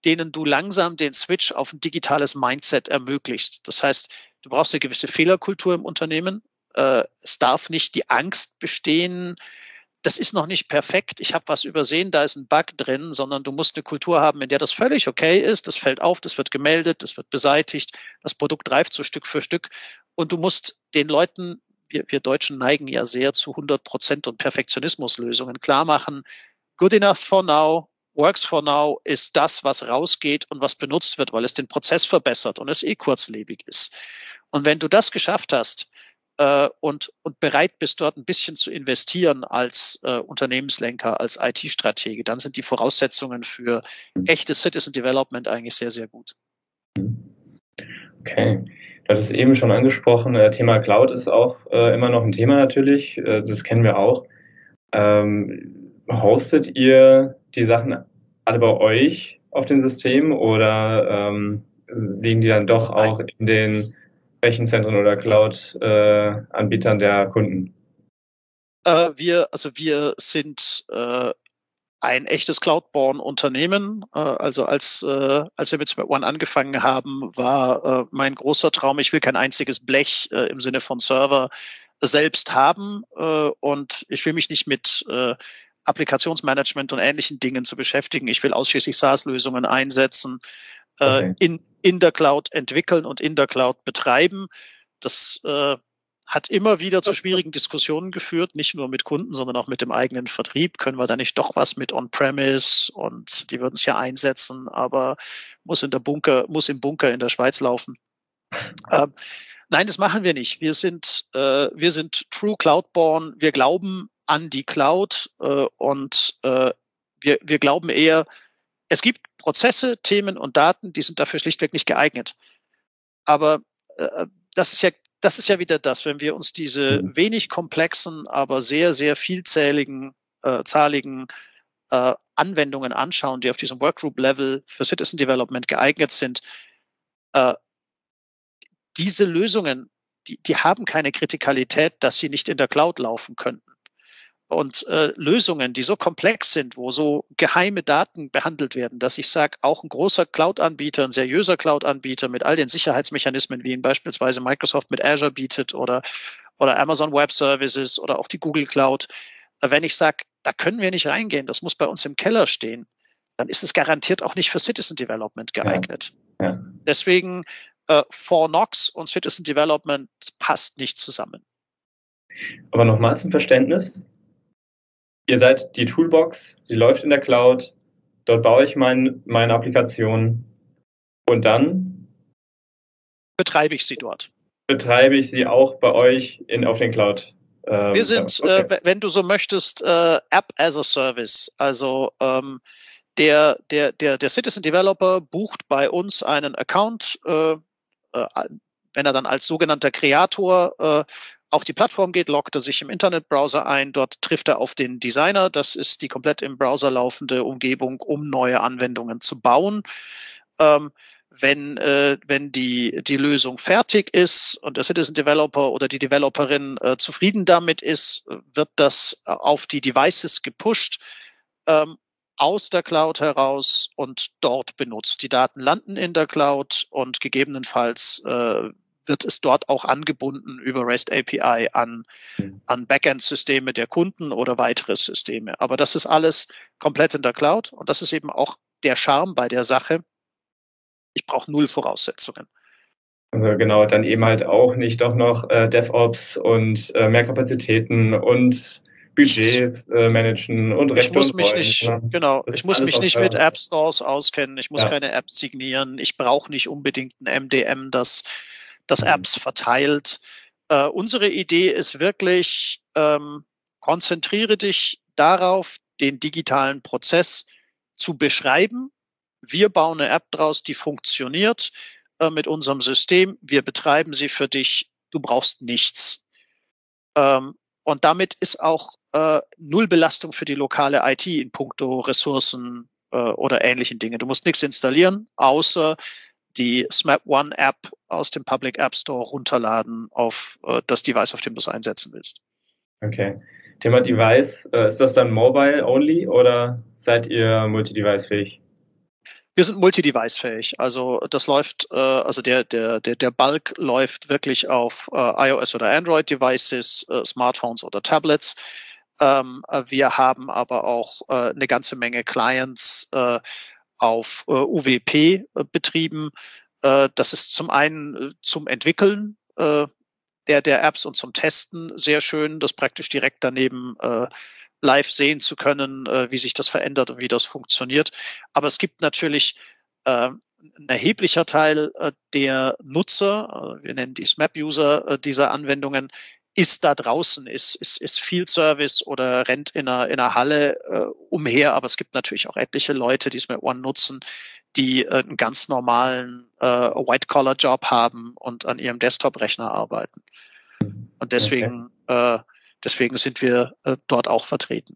denen du langsam den Switch auf ein digitales Mindset ermöglichst. Das heißt, du brauchst eine gewisse Fehlerkultur im Unternehmen. Äh, es darf nicht die Angst bestehen, das ist noch nicht perfekt, ich habe was übersehen, da ist ein Bug drin, sondern du musst eine Kultur haben, in der das völlig okay ist, das fällt auf, das wird gemeldet, das wird beseitigt, das Produkt reift so Stück für Stück und du musst den Leuten, wir, wir Deutschen neigen ja sehr zu hundert Prozent und Perfektionismuslösungen, klar machen, good enough for now, works for now ist das, was rausgeht und was benutzt wird, weil es den Prozess verbessert und es eh kurzlebig ist. Und wenn du das geschafft hast, Und, und bereit bist, dort ein bisschen zu investieren als äh, Unternehmenslenker, als I T-Stratege, dann sind die Voraussetzungen für echtes Citizen Development eigentlich sehr, sehr gut. Okay. Du hattest eben schon angesprochen, äh, Thema Cloud ist auch äh, immer noch ein Thema natürlich, äh, das kennen wir auch. Ähm, hostet ihr die Sachen alle bei euch auf den Systemen oder ähm, liegen die dann doch auch Nein. in den Rechenzentren oder Cloud-Anbietern äh, der Kunden? Äh, wir, also wir sind äh, ein echtes Cloud-born-Unternehmen. Äh, also als äh, als wir mit Smap One angefangen haben, war äh, mein großer Traum, ich will kein einziges Blech äh, im Sinne von Server selbst haben äh, und ich will mich nicht mit äh, Applikationsmanagement und ähnlichen Dingen zu beschäftigen. Ich will ausschließlich SaaS-Lösungen einsetzen, okay. in, in der Cloud entwickeln und in der Cloud betreiben. Das äh, hat immer wieder zu schwierigen Diskussionen geführt, nicht nur mit Kunden, sondern auch mit dem eigenen Vertrieb. Können wir da nicht doch was mit On-Premise und die würden es ja einsetzen, aber muss in der Bunker, muss im Bunker in der Schweiz laufen. Ähm, nein, das machen wir nicht. Wir sind, äh, wir sind True Cloud-born. Wir glauben an die Cloud äh, und äh, wir, wir glauben eher, es gibt Prozesse, Themen und Daten, die sind dafür schlichtweg nicht geeignet. Aber äh, das ist ja, das ist ja wieder das, wenn wir uns diese wenig komplexen, aber sehr, sehr vielzähligen, äh, zahligen äh, Anwendungen anschauen, die auf diesem Workgroup-Level für Citizen Development geeignet sind. Äh, diese Lösungen, die, die haben keine Kritikalität, dass sie nicht in der Cloud laufen könnten. Und äh, Lösungen, die so komplex sind, wo so geheime Daten behandelt werden, dass ich sage, auch ein großer Cloud-Anbieter, ein seriöser Cloud-Anbieter mit all den Sicherheitsmechanismen, wie ihn beispielsweise Microsoft mit Azure bietet oder, oder Amazon Web Services oder auch die Google Cloud, äh, wenn ich sage, da können wir nicht reingehen, das muss bei uns im Keller stehen, dann ist es garantiert auch nicht für Citizen Development geeignet. Ja. Ja. Deswegen äh, For Knox und Citizen Development passt nicht zusammen. Aber nochmal zum Verständnis. Ihr seid die Toolbox, die läuft in der Cloud, dort baue ich mein, meine Applikation und dann betreibe ich sie dort. Betreibe ich sie auch bei euch in, auf den Cloud. Ähm, Wir sind, okay. äh, wenn du so möchtest, äh, App as a Service. Also ähm, der, der, der, der Citizen Developer bucht bei uns einen Account, äh, äh, wenn er dann als sogenannter Kreator äh, auf die Plattform geht, loggt er sich im Internetbrowser ein. Dort trifft er auf den Designer. Das ist die komplett im Browser laufende Umgebung, um neue Anwendungen zu bauen. Ähm, wenn äh, wenn die die Lösung fertig ist und der Citizen Developer oder die Developerin äh, zufrieden damit ist, wird das auf die Devices gepusht, ähm, aus der Cloud heraus und dort benutzt. Die Daten landen in der Cloud und gegebenenfalls äh, wird es dort auch angebunden über REST A P I an, an Backend-Systeme der Kunden oder weitere Systeme. Aber das ist alles komplett in der Cloud und das ist eben auch der Charme bei der Sache. Ich brauche null Voraussetzungen. Also genau, dann eben halt auch nicht doch noch äh, DevOps und äh, mehr Kapazitäten und Budgets äh, managen und Rechte ich muss und mich Rollen, nicht, ne? genau, Das ich muss mich nicht mit App Stores auskennen, ich muss ja. keine Apps signieren, ich brauche nicht unbedingt ein M D M, das das Apps verteilt. Äh, unsere Idee ist wirklich, ähm, konzentriere dich darauf, den digitalen Prozess zu beschreiben. Wir bauen eine App draus, die funktioniert äh, mit unserem System. Wir betreiben sie für dich. Du brauchst nichts. Ähm, und damit ist auch äh, null Belastung für die lokale I T in puncto Ressourcen äh, oder ähnlichen Dingen. Du musst nichts installieren, außer die Smap One App aus dem Public App Store runterladen auf äh, das Device, auf dem du es einsetzen willst. Okay. Thema Device, äh, ist das dann mobile only oder seid ihr multi-device fähig? Wir sind multi-device-fähig. Also das läuft, äh, also der der der der Bulk läuft wirklich auf äh, iOS oder Android-Devices, äh, Smartphones oder Tablets. Ähm, äh, wir haben aber auch äh, eine ganze Menge Clients äh, auf äh, U W P äh, betrieben. Äh, das ist zum einen äh, zum Entwickeln äh, der der Apps und zum Testen sehr schön, das praktisch direkt daneben äh, live sehen zu können, äh, wie sich das verändert und wie das funktioniert. Aber es gibt natürlich äh, ein erheblicher Teil äh, der Nutzer, äh, wir nennen die S M A P-User äh, dieser Anwendungen, ist da draußen, ist, ist, ist Field Service oder rennt in einer, in einer Halle äh, umher. Aber es gibt natürlich auch etliche Leute, die S M A P One nutzen, die äh, einen ganz normalen äh, White-Collar-Job haben und an ihrem Desktop-Rechner arbeiten. Und deswegen, okay. äh, deswegen sind wir äh, dort auch vertreten.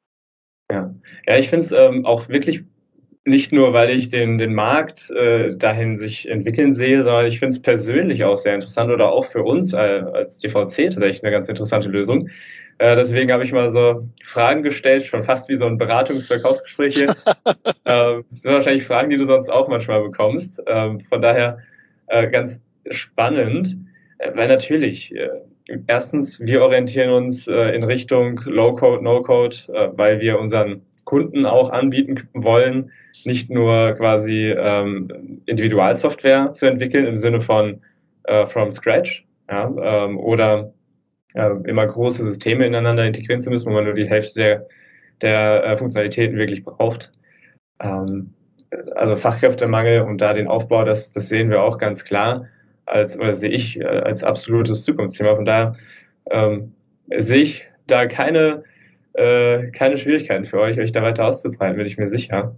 Ja, ja, ich finde es ähm, auch wirklich nicht nur, weil ich den, den Markt äh, dahin sich entwickeln sehe, sondern ich finde es persönlich auch sehr interessant oder auch für uns äh, als D V C tatsächlich eine ganz interessante Lösung. Äh, deswegen habe ich mal so Fragen gestellt, schon fast wie so ein Beratungs-Verkaufsgespräch hier. äh, das sind wahrscheinlich Fragen, die du sonst auch manchmal bekommst. Äh, von daher äh, ganz spannend, äh, weil natürlich, äh, erstens, wir orientieren uns äh, in Richtung Low-Code, No-Code, äh, weil wir unseren Kunden auch anbieten wollen, nicht nur quasi ähm, Individualsoftware zu entwickeln im Sinne von äh, from scratch, ja, ähm, oder äh, immer große Systeme ineinander integrieren zu müssen, wo man nur die Hälfte der, der äh, Funktionalitäten wirklich braucht. Ähm, also Fachkräftemangel und da den Aufbau, das, das sehen wir auch ganz klar als, oder sehe ich äh, als absolutes Zukunftsthema. Von daher ähm, sehe ich da keine äh, keine Schwierigkeiten für euch, euch da weiter auszubreiten, bin ich mir sicher.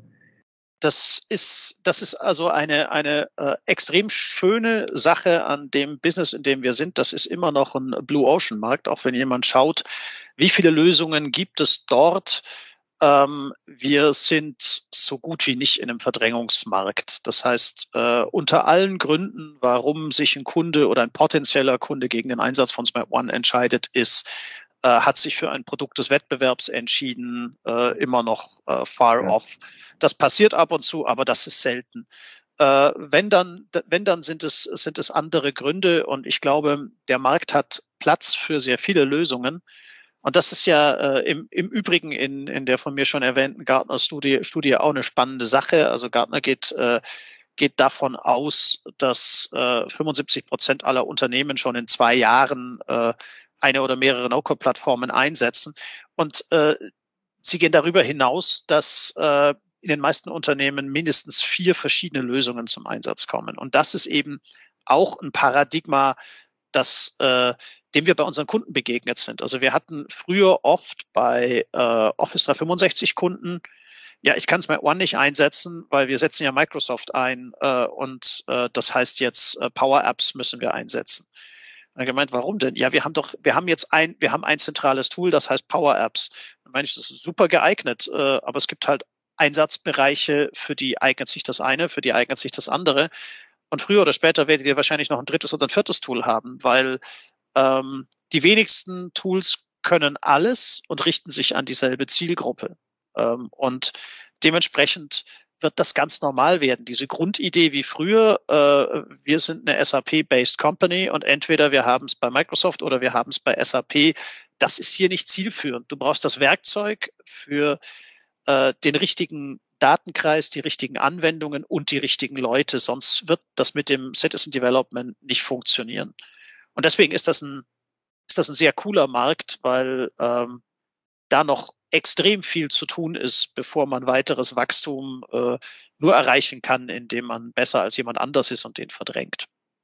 Das ist, das ist also eine, eine äh, extrem schöne Sache an dem Business, in dem wir sind. Das ist immer noch ein Blue Ocean Markt, auch wenn jemand schaut, wie viele Lösungen gibt es dort. Ähm, wir sind so gut wie nicht in einem Verdrängungsmarkt. Das heißt, äh, unter allen Gründen, warum sich ein Kunde oder ein potenzieller Kunde gegen den Einsatz von S M A P One entscheidet, ist, äh, hat sich für ein Produkt des Wettbewerbs entschieden, äh, immer noch äh, far Ja. off. Das passiert ab und zu, aber das ist selten. Äh, wenn dann, wenn dann sind es, sind es andere Gründe und ich glaube, der Markt hat Platz für sehr viele Lösungen. Und das ist ja äh, im, im Übrigen in, in der von mir schon erwähnten Gartner-Studie Studie auch eine spannende Sache. Also Gartner geht, äh, geht davon aus, dass äh, fünfundsiebzig Prozent aller Unternehmen schon in zwei Jahren äh, eine oder mehrere No-Code-Plattformen einsetzen. Und äh, sie gehen darüber hinaus, dass äh, in den meisten Unternehmen mindestens vier verschiedene Lösungen zum Einsatz kommen. Und das ist eben auch ein Paradigma, das, äh, dem wir bei unseren Kunden begegnet sind. Also wir hatten früher oft bei äh, Office dreihundertfünfundsechzig Kunden, ja, ich kann es mit One nicht einsetzen, weil wir setzen ja Microsoft ein äh, und äh, das heißt jetzt äh, Power Apps müssen wir einsetzen. Dann gemeint, warum denn? Ja, wir haben doch, wir haben jetzt ein, wir haben ein zentrales Tool, das heißt Power Apps. Dann meine ich, das ist super geeignet, äh, aber es gibt halt Einsatzbereiche, für die eignet sich das eine, für die eignet sich das andere. Und früher oder später werdet ihr wahrscheinlich noch ein drittes oder ein viertes Tool haben, weil ähm, die wenigsten Tools können alles und richten sich an dieselbe Zielgruppe. Ähm, und dementsprechend wird das ganz normal werden. Diese Grundidee wie früher, äh, wir sind eine S A P-based Company und entweder wir haben es bei Microsoft oder wir haben es bei S A P, das ist hier nicht zielführend. Du brauchst das Werkzeug für äh, den richtigen Datenkreis, die richtigen Anwendungen und die richtigen Leute, sonst wird das mit dem Citizen Development nicht funktionieren. Und deswegen ist das ein, ist das ein sehr cooler Markt, weil ähm, da noch extrem viel zu tun ist, bevor man weiteres Wachstum äh, nur erreichen kann, indem man besser als jemand anders ist und den verdrängt.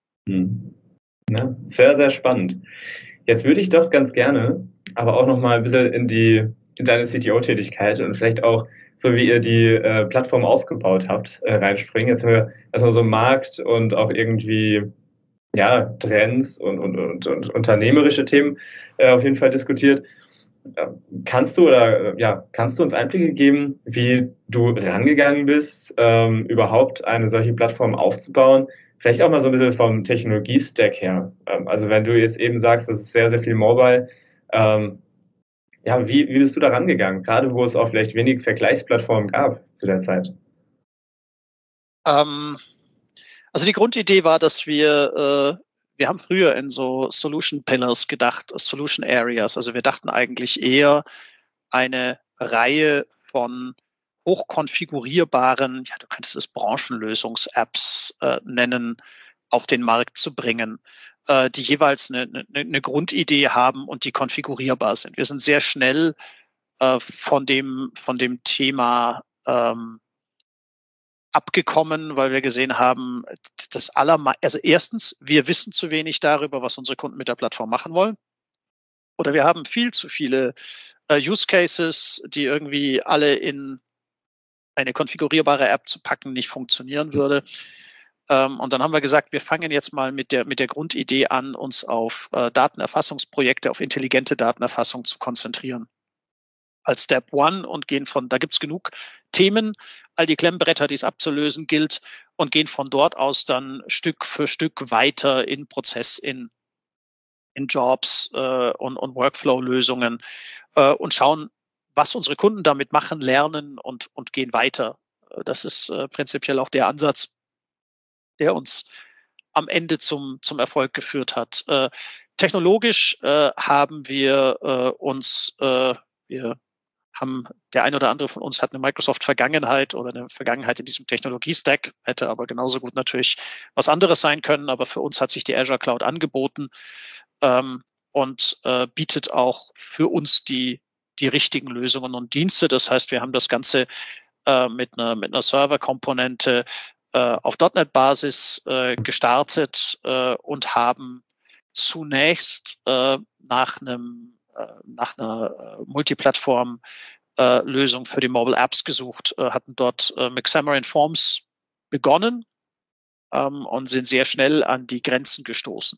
Hm. Ja, sehr, sehr spannend. Jetzt würde ich doch ganz gerne, aber auch noch mal ein bisschen in die in deine C T O-Tätigkeit und vielleicht auch so wie ihr die äh, Plattform aufgebaut habt, äh, reinspringen. Jetzt haben wir erstmal so Markt und auch irgendwie ja Trends und, und, und, und unternehmerische Themen äh, auf jeden Fall diskutiert. Kannst du oder ja, kannst du uns Einblicke geben, wie du rangegangen bist, ähm, überhaupt eine solche Plattform aufzubauen? Vielleicht auch mal so ein bisschen vom Technologie-Stack her. Ähm, also wenn du jetzt eben sagst, das ist sehr, sehr viel Mobile, ähm, ja, wie, wie bist du da rangegangen? Gerade wo es auch vielleicht wenig Vergleichsplattformen gab zu der Zeit. Ähm, also die Grundidee war, dass wir, äh, wir haben früher in so Solution Pillars gedacht, Solution Areas. Also wir dachten eigentlich eher eine Reihe von hochkonfigurierbaren, ja, du könntest es Branchenlösungs-Apps äh, nennen, auf den Markt zu bringen, äh, die jeweils eine, eine, eine Grundidee haben und die konfigurierbar sind. Wir sind sehr schnell äh, von dem von dem Thema ähm, abgekommen, weil wir gesehen haben, das allermeiste, also erstens, wir wissen zu wenig darüber, was unsere Kunden mit der Plattform machen wollen. Oder wir haben viel zu viele äh, Use Cases, die irgendwie alle in eine konfigurierbare App zu packen nicht funktionieren würde. Ähm, und dann haben wir gesagt, wir fangen jetzt mal mit der, mit der Grundidee an, uns auf äh, Datenerfassungsprojekte, auf intelligente Datenerfassung zu konzentrieren. Als Step One und gehen von, da gibt's genug Themen, all die Klemmbretter, die es abzulösen gilt, und gehen von dort aus dann Stück für Stück weiter in Prozess, in, in Jobs äh, und, und Workflow-Lösungen äh, und schauen, was unsere Kunden damit machen, lernen und, und gehen weiter. Das ist äh, prinzipiell auch der Ansatz, der uns am Ende zum, zum Erfolg geführt hat. Äh, technologisch äh, haben wir äh, uns, äh, wir haben, der ein oder andere von uns hat eine Microsoft-Vergangenheit oder eine Vergangenheit in diesem Technologie-Stack, hätte aber genauso gut natürlich was anderes sein können, aber für uns hat sich die Azure Cloud angeboten ähm, und äh, bietet auch für uns die, die richtigen Lösungen und Dienste. Das heißt, wir haben das Ganze äh, mit einer, mit einer Server-Komponente äh, auf .Punkt net-Basis äh, gestartet äh, und haben zunächst äh, nach einem nach einer Multiplattform-Lösung für die Mobile Apps gesucht, hatten dort mit Xamarin Forms begonnen und sind sehr schnell an die Grenzen gestoßen.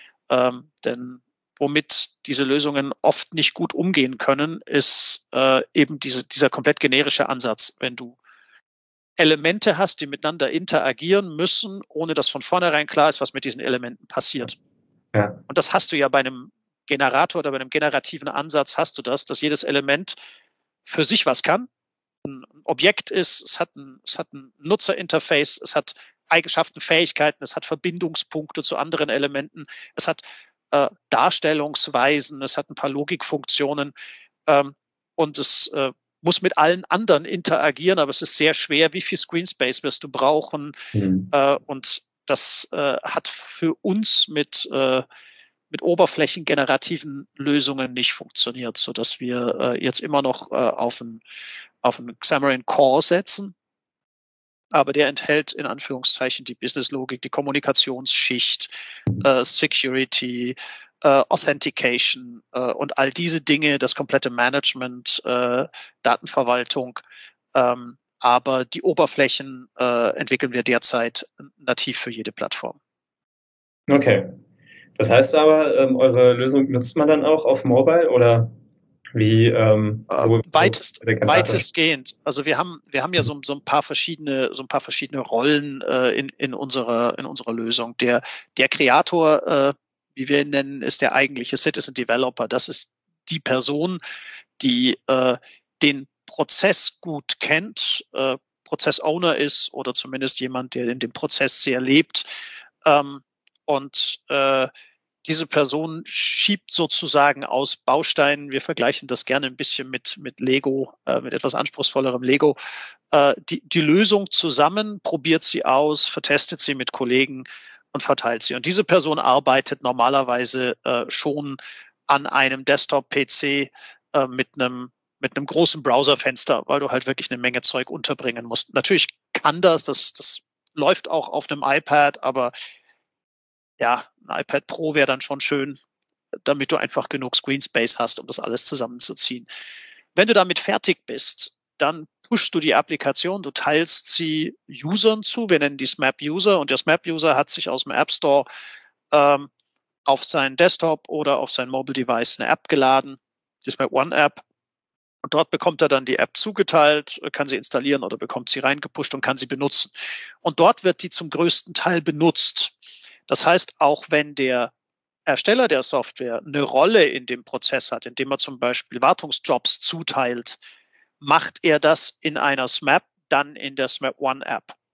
Denn womit diese Lösungen oft nicht gut umgehen können, ist eben diese, dieser komplett generische Ansatz. Wenn du Elemente hast, die miteinander interagieren müssen, ohne dass von vornherein klar ist, was mit diesen Elementen passiert. Ja. Und das hast du ja bei einem Generator oder bei einem generativen Ansatz hast du das, dass jedes Element für sich was kann. Ein Objekt ist, es hat ein, es hat ein Nutzerinterface, es hat Eigenschaften, Fähigkeiten, es hat Verbindungspunkte zu anderen Elementen, es hat äh, Darstellungsweisen, es hat ein paar Logikfunktionen ähm, und es äh, muss mit allen anderen interagieren, aber es ist sehr schwer, wie viel Screenspace wirst du brauchen. Mhm. Äh, und das äh, hat für uns mit äh, mit oberflächengenerativen Lösungen nicht funktioniert, so dass wir äh, jetzt immer noch äh, auf einen auf einen Xamarin Core setzen. Aber der enthält in Anführungszeichen die Businesslogik, die Kommunikationsschicht, äh, Security, äh, Authentication äh, und all diese Dinge, das komplette Management, äh, Datenverwaltung. Ähm, aber die Oberflächen äh, entwickeln wir derzeit nativ für jede Plattform. Okay. Das heißt aber, ähm, eure Lösung nutzt man dann auch auf Mobile oder wie? Ähm, äh, weitest, weitestgehend. Also wir haben wir haben ja so, so ein paar verschiedene so ein paar verschiedene Rollen äh, in in unserer in unserer Lösung. Der der Kreator, äh, wie wir ihn nennen, ist der eigentliche Citizen Developer. Das ist die Person, die äh, den Prozess gut kennt, äh, Prozess-Owner ist oder zumindest jemand, der in dem Prozess sehr lebt ähm, und äh, diese Person schiebt sozusagen aus Bausteinen, wir vergleichen das gerne ein bisschen mit, mit Lego, äh, mit etwas anspruchsvollerem Lego, äh, die, die Lösung zusammen, probiert sie aus, vertestet sie mit Kollegen und verteilt sie. Und diese Person arbeitet normalerweise äh, schon an einem Desktop-P C äh, mit einem mit einem großen Browserfenster, weil du halt wirklich eine Menge Zeug unterbringen musst. Natürlich kann das, das, das läuft auch auf einem iPad, aber ja, ein iPad Pro wäre dann schon schön, damit du einfach genug Screen Space hast, um das alles zusammenzuziehen. Wenn du damit fertig bist, dann pushst du die Applikation, du teilst sie Usern zu, wir nennen die SMAP-User und der SMAP-User hat sich aus dem App Store ähm, auf seinen Desktop oder auf sein Mobile Device eine App geladen, die SMAP One App. Und dort bekommt er dann die App zugeteilt, kann sie installieren oder bekommt sie reingepusht und kann sie benutzen. Und dort wird die zum größten Teil benutzt. Das heißt, auch wenn der Ersteller der Software eine Rolle in dem Prozess hat, indem er zum Beispiel Wartungsjobs zuteilt, macht er das in einer SMAP, dann in der SMAP One App.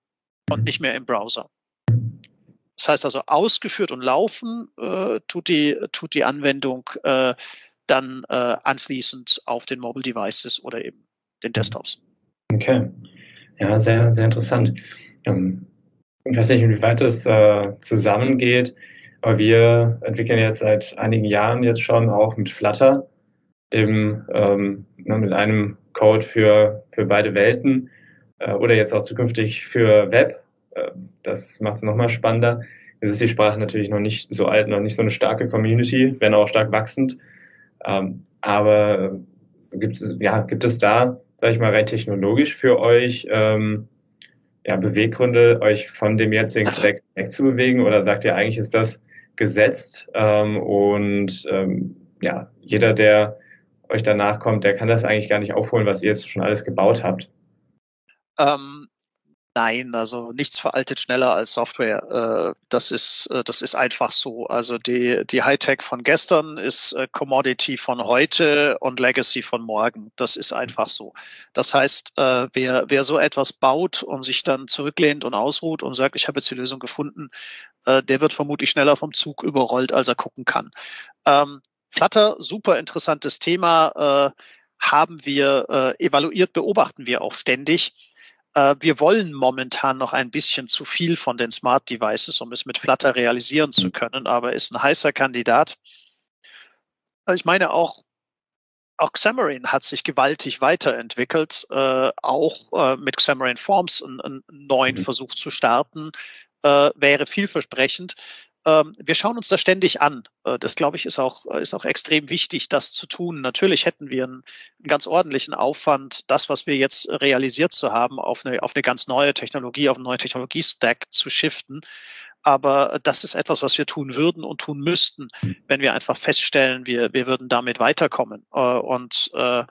und nicht mehr im Browser. Das heißt also, ausgeführt und laufen äh, tut die tut die Anwendung äh, dann äh, anschließend auf den Mobile Devices oder eben den Desktops. Okay, ja, sehr, sehr interessant. Ähm, ich weiß nicht, inwieweit es äh, zusammengeht, aber wir entwickeln jetzt seit einigen Jahren jetzt schon auch mit Flutter, eben ähm, ne, mit einem Code für, für beide Welten äh, oder jetzt auch zukünftig für Web. Äh, das macht es nochmal spannender. Jetzt ist die Sprache natürlich noch nicht so alt, noch nicht so eine starke Community, wenn auch stark wachsend. Ähm, aber gibt es, ja, gibt es da, sage ich mal, rein technologisch für euch ähm, ja, Beweggründe, euch von dem jetzigen Stack wegzubewegen? Oder sagt ihr, eigentlich ist das gesetzt ähm, und ähm, ja, jeder, der euch danach kommt, der kann das eigentlich gar nicht aufholen, was ihr jetzt schon alles gebaut habt? Ähm, Nein, also nichts veraltet schneller als Software. Äh, das ist, äh, das ist einfach so. Also die, die Hightech von gestern ist äh, Commodity von heute und Legacy von morgen. Das ist einfach so. Das heißt, äh, wer, wer so etwas baut und sich dann zurücklehnt und ausruht und sagt, ich habe jetzt die Lösung gefunden, äh, der wird vermutlich schneller vom Zug überrollt, als er gucken kann. Ähm, Flutter, super interessantes Thema, äh, haben wir äh, evaluiert, beobachten wir auch ständig. Wir wollen momentan noch ein bisschen zu viel von den Smart Devices, um es mit Flutter realisieren zu können, aber ist ein heißer Kandidat. Ich meine auch, auch Xamarin hat sich gewaltig weiterentwickelt, äh, auch äh, mit Xamarin Forms einen, einen neuen Versuch zu starten, äh, wäre vielversprechend. Ähm, wir schauen uns das ständig an. Äh, das, glaube ich, ist auch, ist auch extrem wichtig, das zu tun. Natürlich hätten wir einen, einen ganz ordentlichen Aufwand, das, was wir jetzt realisiert zu haben, auf eine, auf eine ganz neue Technologie, auf einen neuen Technologie-Stack zu shiften. Aber das ist etwas, was wir tun würden und tun müssten, wenn wir einfach feststellen, wir, wir würden damit weiterkommen. Und,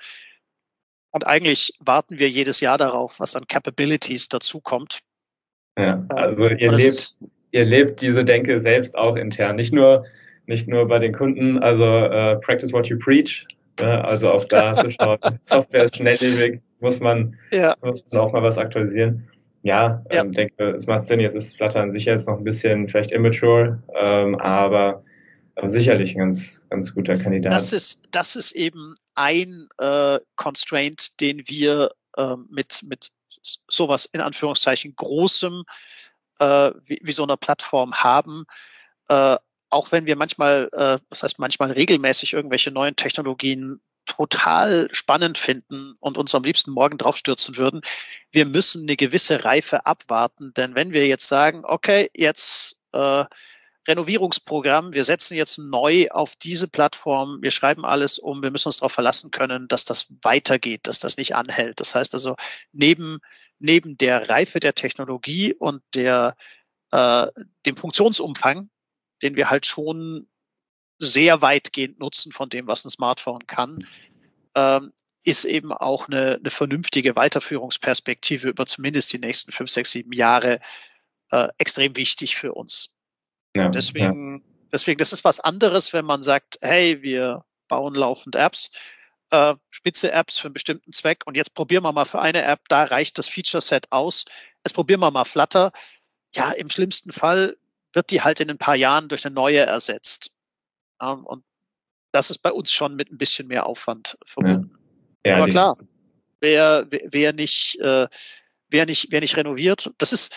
und eigentlich warten wir jedes Jahr darauf, was an Capabilities dazukommt. Ja, also ihr lebt, ihr lebt diese Denke selbst auch intern, nicht nur, nicht nur bei den Kunden, also uh, practice what you preach, ne? Also auch da zu schauen, Software ist schnelllebig, muss man, ja. muss man auch mal was aktualisieren. Ja, ich ja. ähm, denke, es macht Sinn, jetzt ist Flutter an sich jetzt noch ein bisschen vielleicht immature, ähm, aber, aber sicherlich ein ganz, ganz guter Kandidat. Das ist, das ist eben ein äh, Constraint, den wir äh, mit, mit sowas in Anführungszeichen Großem äh, wie, wie so einer Plattform haben. Äh, auch wenn wir manchmal, äh, das heißt manchmal regelmäßig irgendwelche neuen Technologien total spannend finden und uns am liebsten morgen draufstürzen würden. Wir müssen eine gewisse Reife abwarten, denn wenn wir jetzt sagen, okay, jetzt äh, Renovierungsprogramm, wir setzen jetzt neu auf diese Plattform, wir schreiben alles um, wir müssen uns darauf verlassen können, dass das weitergeht, dass das nicht anhält. Das heißt also, neben, neben der Reife der Technologie und der, äh, dem Funktionsumfang, den wir halt schon sehr weitgehend nutzen von dem, was ein Smartphone kann, ähm, ist eben auch eine, eine vernünftige Weiterführungsperspektive über zumindest die nächsten fünf, sechs, sieben Jahre äh, extrem wichtig für uns. Ja, deswegen, ja. deswegen, das ist was anderes, wenn man sagt, hey, wir bauen laufend Apps, äh, spitze Apps für einen bestimmten Zweck und jetzt probieren wir mal für eine App, da reicht das Feature-Set aus. Jetzt probieren wir mal Flutter. Ja, im schlimmsten Fall wird die halt in ein paar Jahren durch eine neue ersetzt. Um, und das ist bei uns schon mit ein bisschen mehr Aufwand verbunden. Ja. Ja, aber klar, wer, wer nicht, äh, wer nicht, wer nicht renoviert, das ist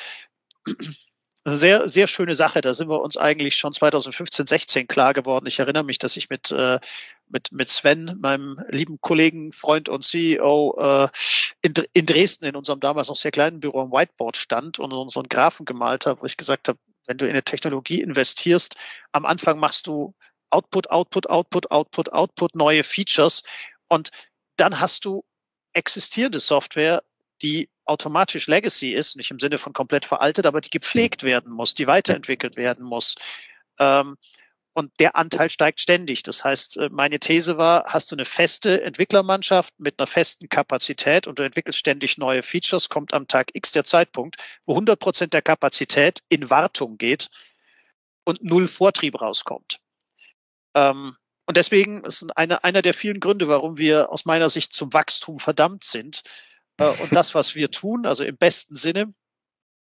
eine sehr, sehr schöne Sache. Da sind wir uns eigentlich schon zwanzig fünfzehn, sechzehn klar geworden. Ich erinnere mich, dass ich mit, äh, mit, mit Sven, meinem lieben Kollegen, Freund und C E O, äh, in, in Dresden in unserem damals noch sehr kleinen Büro am Whiteboard stand und so einen Graphen gemalt habe, wo ich gesagt habe, wenn du in eine Technologie investierst, am Anfang machst du Output, Output, Output, Output, Output, neue Features und dann hast du existierende Software, die automatisch Legacy ist, nicht im Sinne von komplett veraltet, aber die gepflegt werden muss, die weiterentwickelt werden muss. Ähm, und der Anteil steigt ständig. Das heißt, meine These war, hast du eine feste Entwicklermannschaft mit einer festen Kapazität und du entwickelst ständig neue Features, kommt am Tag X der Zeitpunkt, wo hundert Prozent der Kapazität in Wartung geht und null Vortrieb rauskommt. Ähm, und deswegen ist eine, einer der vielen Gründe, warum wir aus meiner Sicht zum Wachstum verdammt sind. Äh, und das, was wir tun, also im besten Sinne,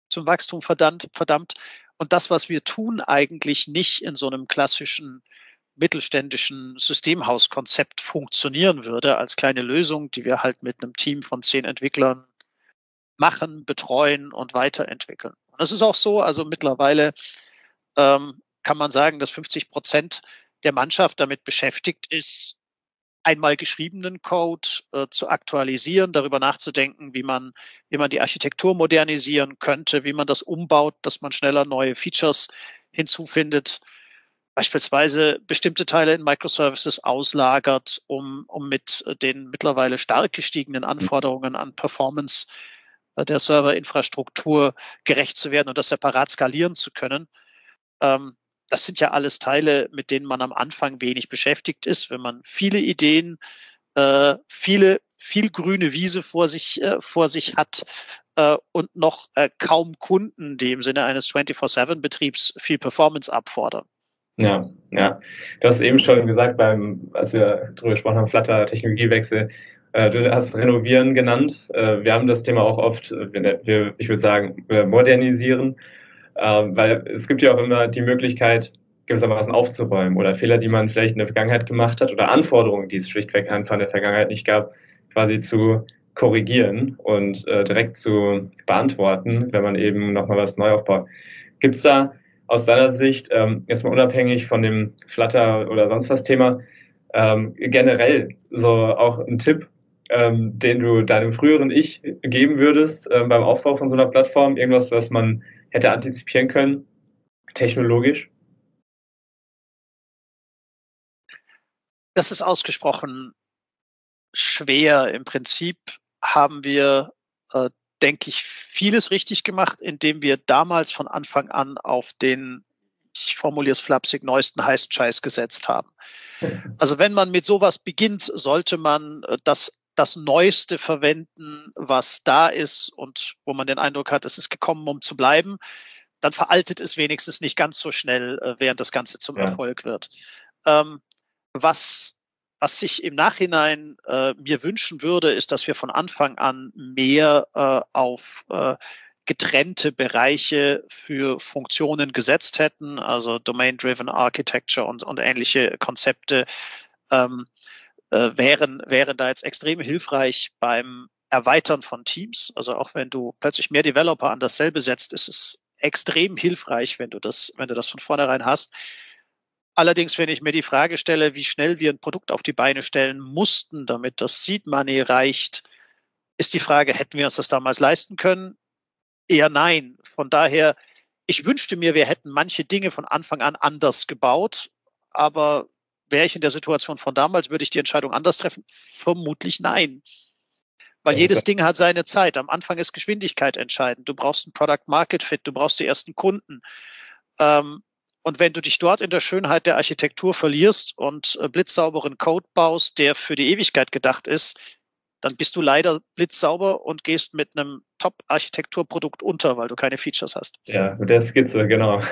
zum Wachstum verdammt, verdammt. Und das, was wir tun, eigentlich nicht in so einem klassischen mittelständischen Systemhauskonzept funktionieren würde, als kleine Lösung, die wir halt mit einem Team von zehn Entwicklern machen, betreuen und weiterentwickeln. Und das ist auch so, also mittlerweile ähm, kann man sagen, dass fünfzig Prozent der Mannschaft damit beschäftigt ist, einmal geschriebenen Code äh, zu aktualisieren, darüber nachzudenken, wie man, wie man die Architektur modernisieren könnte, wie man das umbaut, dass man schneller neue Features hinzufindet, beispielsweise bestimmte Teile in Microservices auslagert, um, um mit den mittlerweile stark gestiegenen Anforderungen an Performance äh, der Serverinfrastruktur gerecht zu werden und das separat skalieren zu können. Ähm, Das sind ja alles Teile, mit denen man am Anfang wenig beschäftigt ist, wenn man viele Ideen, äh, viele, viel grüne Wiese vor sich, äh, vor sich hat äh, und noch äh, kaum Kunden, die im Sinne eines vierundzwanzig sieben Betriebs viel Performance abfordern. Ja, ja. Du hast eben schon gesagt, beim, als wir drüber gesprochen haben, Flutter, Technologiewechsel, äh, du hast Renovieren genannt. Äh, wir haben das Thema auch oft, wir, wir, ich würde sagen, modernisieren. Ähm, weil es gibt ja auch immer die Möglichkeit, gewissermaßen aufzuräumen oder Fehler, die man vielleicht in der Vergangenheit gemacht hat oder Anforderungen, die es schlichtweg einfach in der Vergangenheit nicht gab, quasi zu korrigieren und äh, direkt zu beantworten, wenn man eben nochmal was neu aufbaut. Gibt es da aus deiner Sicht, ähm, jetzt mal unabhängig von dem Flutter oder sonst was Thema, ähm, generell so auch ein Tipp, ähm, den du deinem früheren Ich geben würdest ähm, beim Aufbau von so einer Plattform, irgendwas, was man hätte antizipieren können, technologisch? Das ist ausgesprochen schwer. Im Prinzip haben wir, äh, denke ich, vieles richtig gemacht, indem wir damals von Anfang an auf den, ich formuliere es flapsig, neuesten heißen Scheiß gesetzt haben. Also wenn man mit sowas beginnt, sollte man das, das Neueste verwenden, was da ist und wo man den Eindruck hat, es ist gekommen, um zu bleiben. Dann veraltet es wenigstens nicht ganz so schnell, während das Ganze zum ja. Erfolg wird. Ähm, was Was ich im Nachhinein äh, mir wünschen würde, ist, dass wir von Anfang an mehr äh, auf äh, getrennte Bereiche für Funktionen gesetzt hätten, also Domain-Driven Architecture und, und ähnliche Konzepte ähm, äh, wären, wären da jetzt extrem hilfreich beim Erweitern von Teams. Also auch wenn du plötzlich mehr Developer an dasselbe setzt, ist es extrem hilfreich, wenn du das, wenn du das von vornherein hast. Allerdings, wenn ich mir die Frage stelle, wie schnell wir ein Produkt auf die Beine stellen mussten, damit das Seed Money reicht, ist die Frage, hätten wir uns das damals leisten können? Eher nein. Von daher, ich wünschte mir, wir hätten manche Dinge von Anfang an anders gebaut, aber wäre ich in der Situation von damals, würde ich die Entscheidung anders treffen? Vermutlich nein. Weil jedes Ding hat seine Zeit. Am Anfang ist Geschwindigkeit entscheidend. Du brauchst ein Product Market Fit, du brauchst die ersten Kunden. Ähm, Und wenn du dich dort in der Schönheit der Architektur verlierst und äh, blitzsauberen Code baust, der für die Ewigkeit gedacht ist, dann bist du leider blitzsauber und gehst mit einem Top-Architekturprodukt unter, weil du keine Features hast. Ja, mit der Skizze, genau.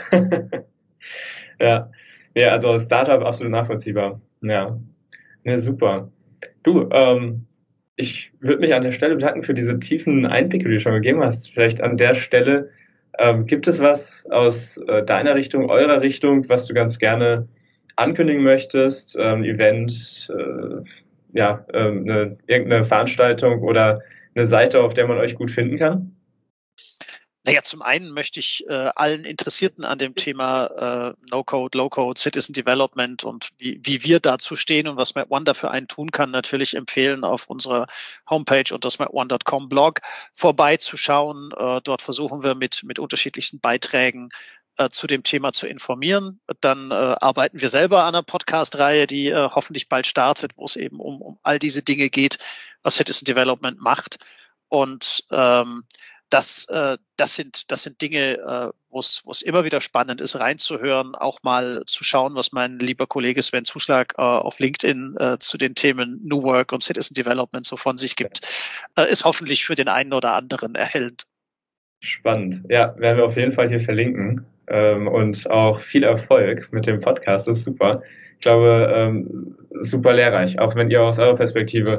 ja. ja, also Startup absolut nachvollziehbar. Ja, ne, super. Du, ähm, ich würde mich an der Stelle bedanken für diese tiefen Einblicke, die du schon gegeben hast. Vielleicht an der Stelle Ähm, gibt es was aus äh, deiner Richtung, eurer Richtung, was du ganz gerne ankündigen möchtest? Ähm, Event, äh, ja, ähm, eine, irgendeine Veranstaltung oder eine Seite, auf der man euch gut finden kann? Naja, zum einen möchte ich äh, allen Interessierten an dem Thema äh, No-Code, Low-Code, Citizen Development und wie, wie wir dazu stehen und was Map One dafür einen tun kann, natürlich empfehlen, auf unserer Homepage und das map one dot com Blog vorbeizuschauen. Äh, dort versuchen wir mit, mit unterschiedlichsten Beiträgen äh, zu dem Thema zu informieren. Dann äh, arbeiten wir selber an einer Podcast-Reihe, die äh, hoffentlich bald startet, wo es eben um, um all diese Dinge geht, was Citizen Development macht. Und ähm, Das, äh, das sind, das sind Dinge, äh, wo es, wo es immer wieder spannend ist, reinzuhören, auch mal zu schauen, was mein lieber Kollege Sven Zuschlag äh, auf LinkedIn äh, zu den Themen New Work und Citizen Development so von sich gibt, äh, ist hoffentlich für den einen oder anderen erhellend. Spannend. Ja, werden wir auf jeden Fall hier verlinken. Ähm, und auch viel Erfolg mit dem Podcast. Das ist super. Ich glaube, ähm, super lehrreich, auch wenn ihr aus eurer Perspektive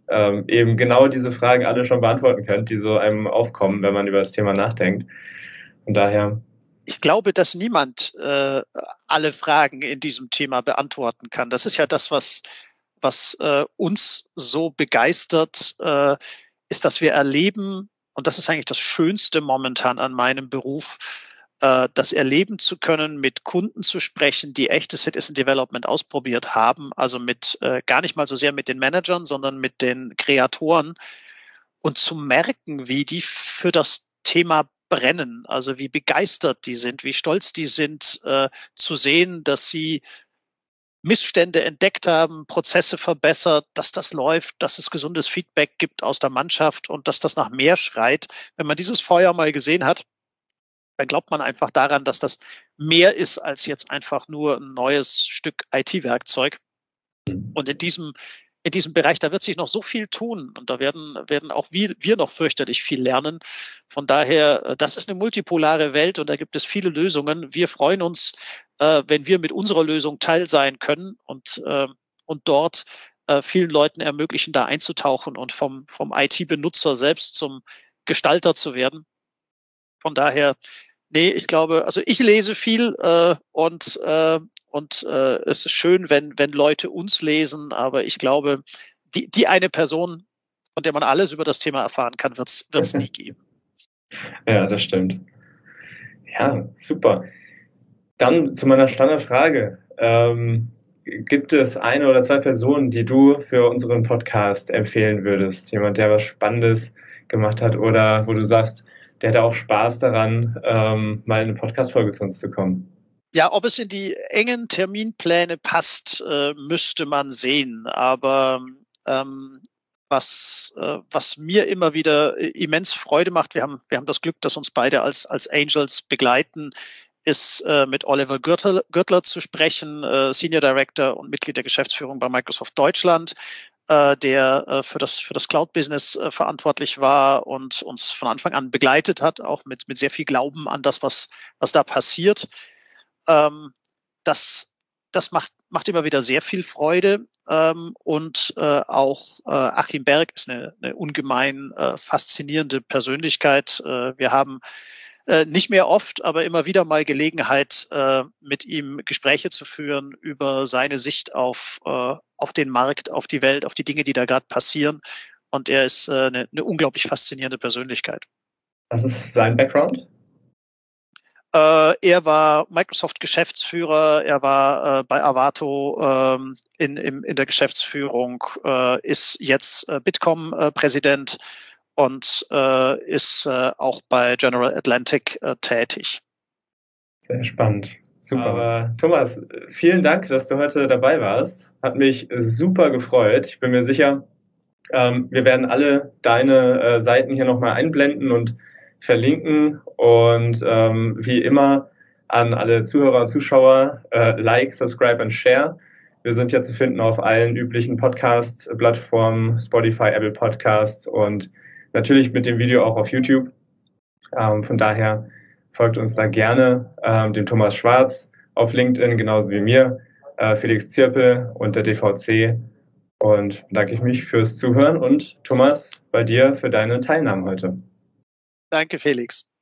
ähm, eben genau diese Fragen alle schon beantworten könnt, die so einem aufkommen, wenn man über das Thema nachdenkt. Von daher. Ich glaube, dass niemand äh, alle Fragen in diesem Thema beantworten kann. Das ist ja das, was, was äh, uns so begeistert, äh, ist, dass wir erleben, und das ist eigentlich das Schönste momentan an meinem Beruf, äh, das erleben zu können, mit Kunden zu sprechen, die echtes Citizen Development ausprobiert haben, also mit äh, gar nicht mal so sehr mit den Managern, sondern mit den Kreatoren, und zu merken, wie die für das Thema brennen, also wie begeistert die sind, wie stolz die sind, äh, zu sehen, dass sie Missstände entdeckt haben, Prozesse verbessert, dass das läuft, dass es gesundes Feedback gibt aus der Mannschaft und dass das nach mehr schreit. Wenn man dieses Feuer mal gesehen hat, dann glaubt man einfach daran, dass das mehr ist als jetzt einfach nur ein neues Stück I T-Werkzeug. Und in diesem In diesem Bereich, da wird sich noch so viel tun und da werden, werden auch wir, wir noch fürchterlich viel lernen. Von daher, das ist eine multipolare Welt und da gibt es viele Lösungen. Wir freuen uns, äh, wenn wir mit unserer Lösung Teil sein können und, äh, und dort äh, vielen Leuten ermöglichen, da einzutauchen und vom, vom I T-Benutzer selbst zum Gestalter zu werden. Von daher, nee, ich glaube, also ich lese viel äh, und äh, und äh, es ist schön, wenn wenn Leute uns lesen, aber ich glaube, die die eine Person, von der man alles über das Thema erfahren kann, wird es nie geben. Ja, das stimmt. Ja, super. Dann zu meiner Standardfrage. Ähm, gibt es eine oder zwei Personen, die du für unseren Podcast empfehlen würdest? Jemand, der was Spannendes gemacht hat oder wo du sagst, der hatte auch Spaß daran, ähm, mal in eine Podcast-Folge zu uns zu kommen? Ja, ob es in die engen Terminpläne passt, äh, müsste man sehen. Aber ähm, was, äh, was mir immer wieder immens Freude macht, wir haben, wir haben das Glück, dass uns beide als, als Angels begleiten, ist äh, mit Oliver Gürtler, Gürtler zu sprechen, äh, Senior Director und Mitglied der Geschäftsführung bei Microsoft Deutschland, äh, der äh, für das, für das Cloud-Business äh, verantwortlich war und uns von Anfang an begleitet hat, auch mit, mit sehr viel Glauben an das, was, was da passiert. Ähm, das das macht, macht immer wieder sehr viel Freude. Ähm, und äh, auch äh, Achim Berg ist eine, eine ungemein äh, faszinierende Persönlichkeit. Äh, wir haben äh, nicht mehr oft, aber immer wieder mal Gelegenheit, äh, mit ihm Gespräche zu führen über seine Sicht auf, äh, auf den Markt, auf die Welt, auf die Dinge, die da gerade passieren. Und er ist äh, eine, eine unglaublich faszinierende Persönlichkeit. Was ist sein Background? Äh, er war Microsoft-Geschäftsführer, er war äh, bei Avato ähm, in, in, in der Geschäftsführung, äh, ist jetzt äh, Bitkom-Präsident und äh, ist äh, auch bei General Atlantic äh, tätig. Sehr spannend. Super. Aber Thomas, vielen Dank, dass du heute dabei warst. Hat mich super gefreut. Ich bin mir sicher, ähm, wir werden alle deine äh, Seiten hier nochmal einblenden und verlinken. Und ähm, wie immer an alle Zuhörer und Zuschauer, äh, like, subscribe und share. Wir sind ja zu finden auf allen üblichen Podcast-Plattformen, Spotify, Apple Podcasts und natürlich mit dem Video auch auf YouTube. Ähm, von daher folgt uns da gerne, ähm, dem Thomas Schwarz auf LinkedIn, genauso wie mir, äh, Felix Zirpel und der D V C. Und bedanke ich mich fürs Zuhören und Thomas, bei dir für deine Teilnahme heute. Danke, Felix.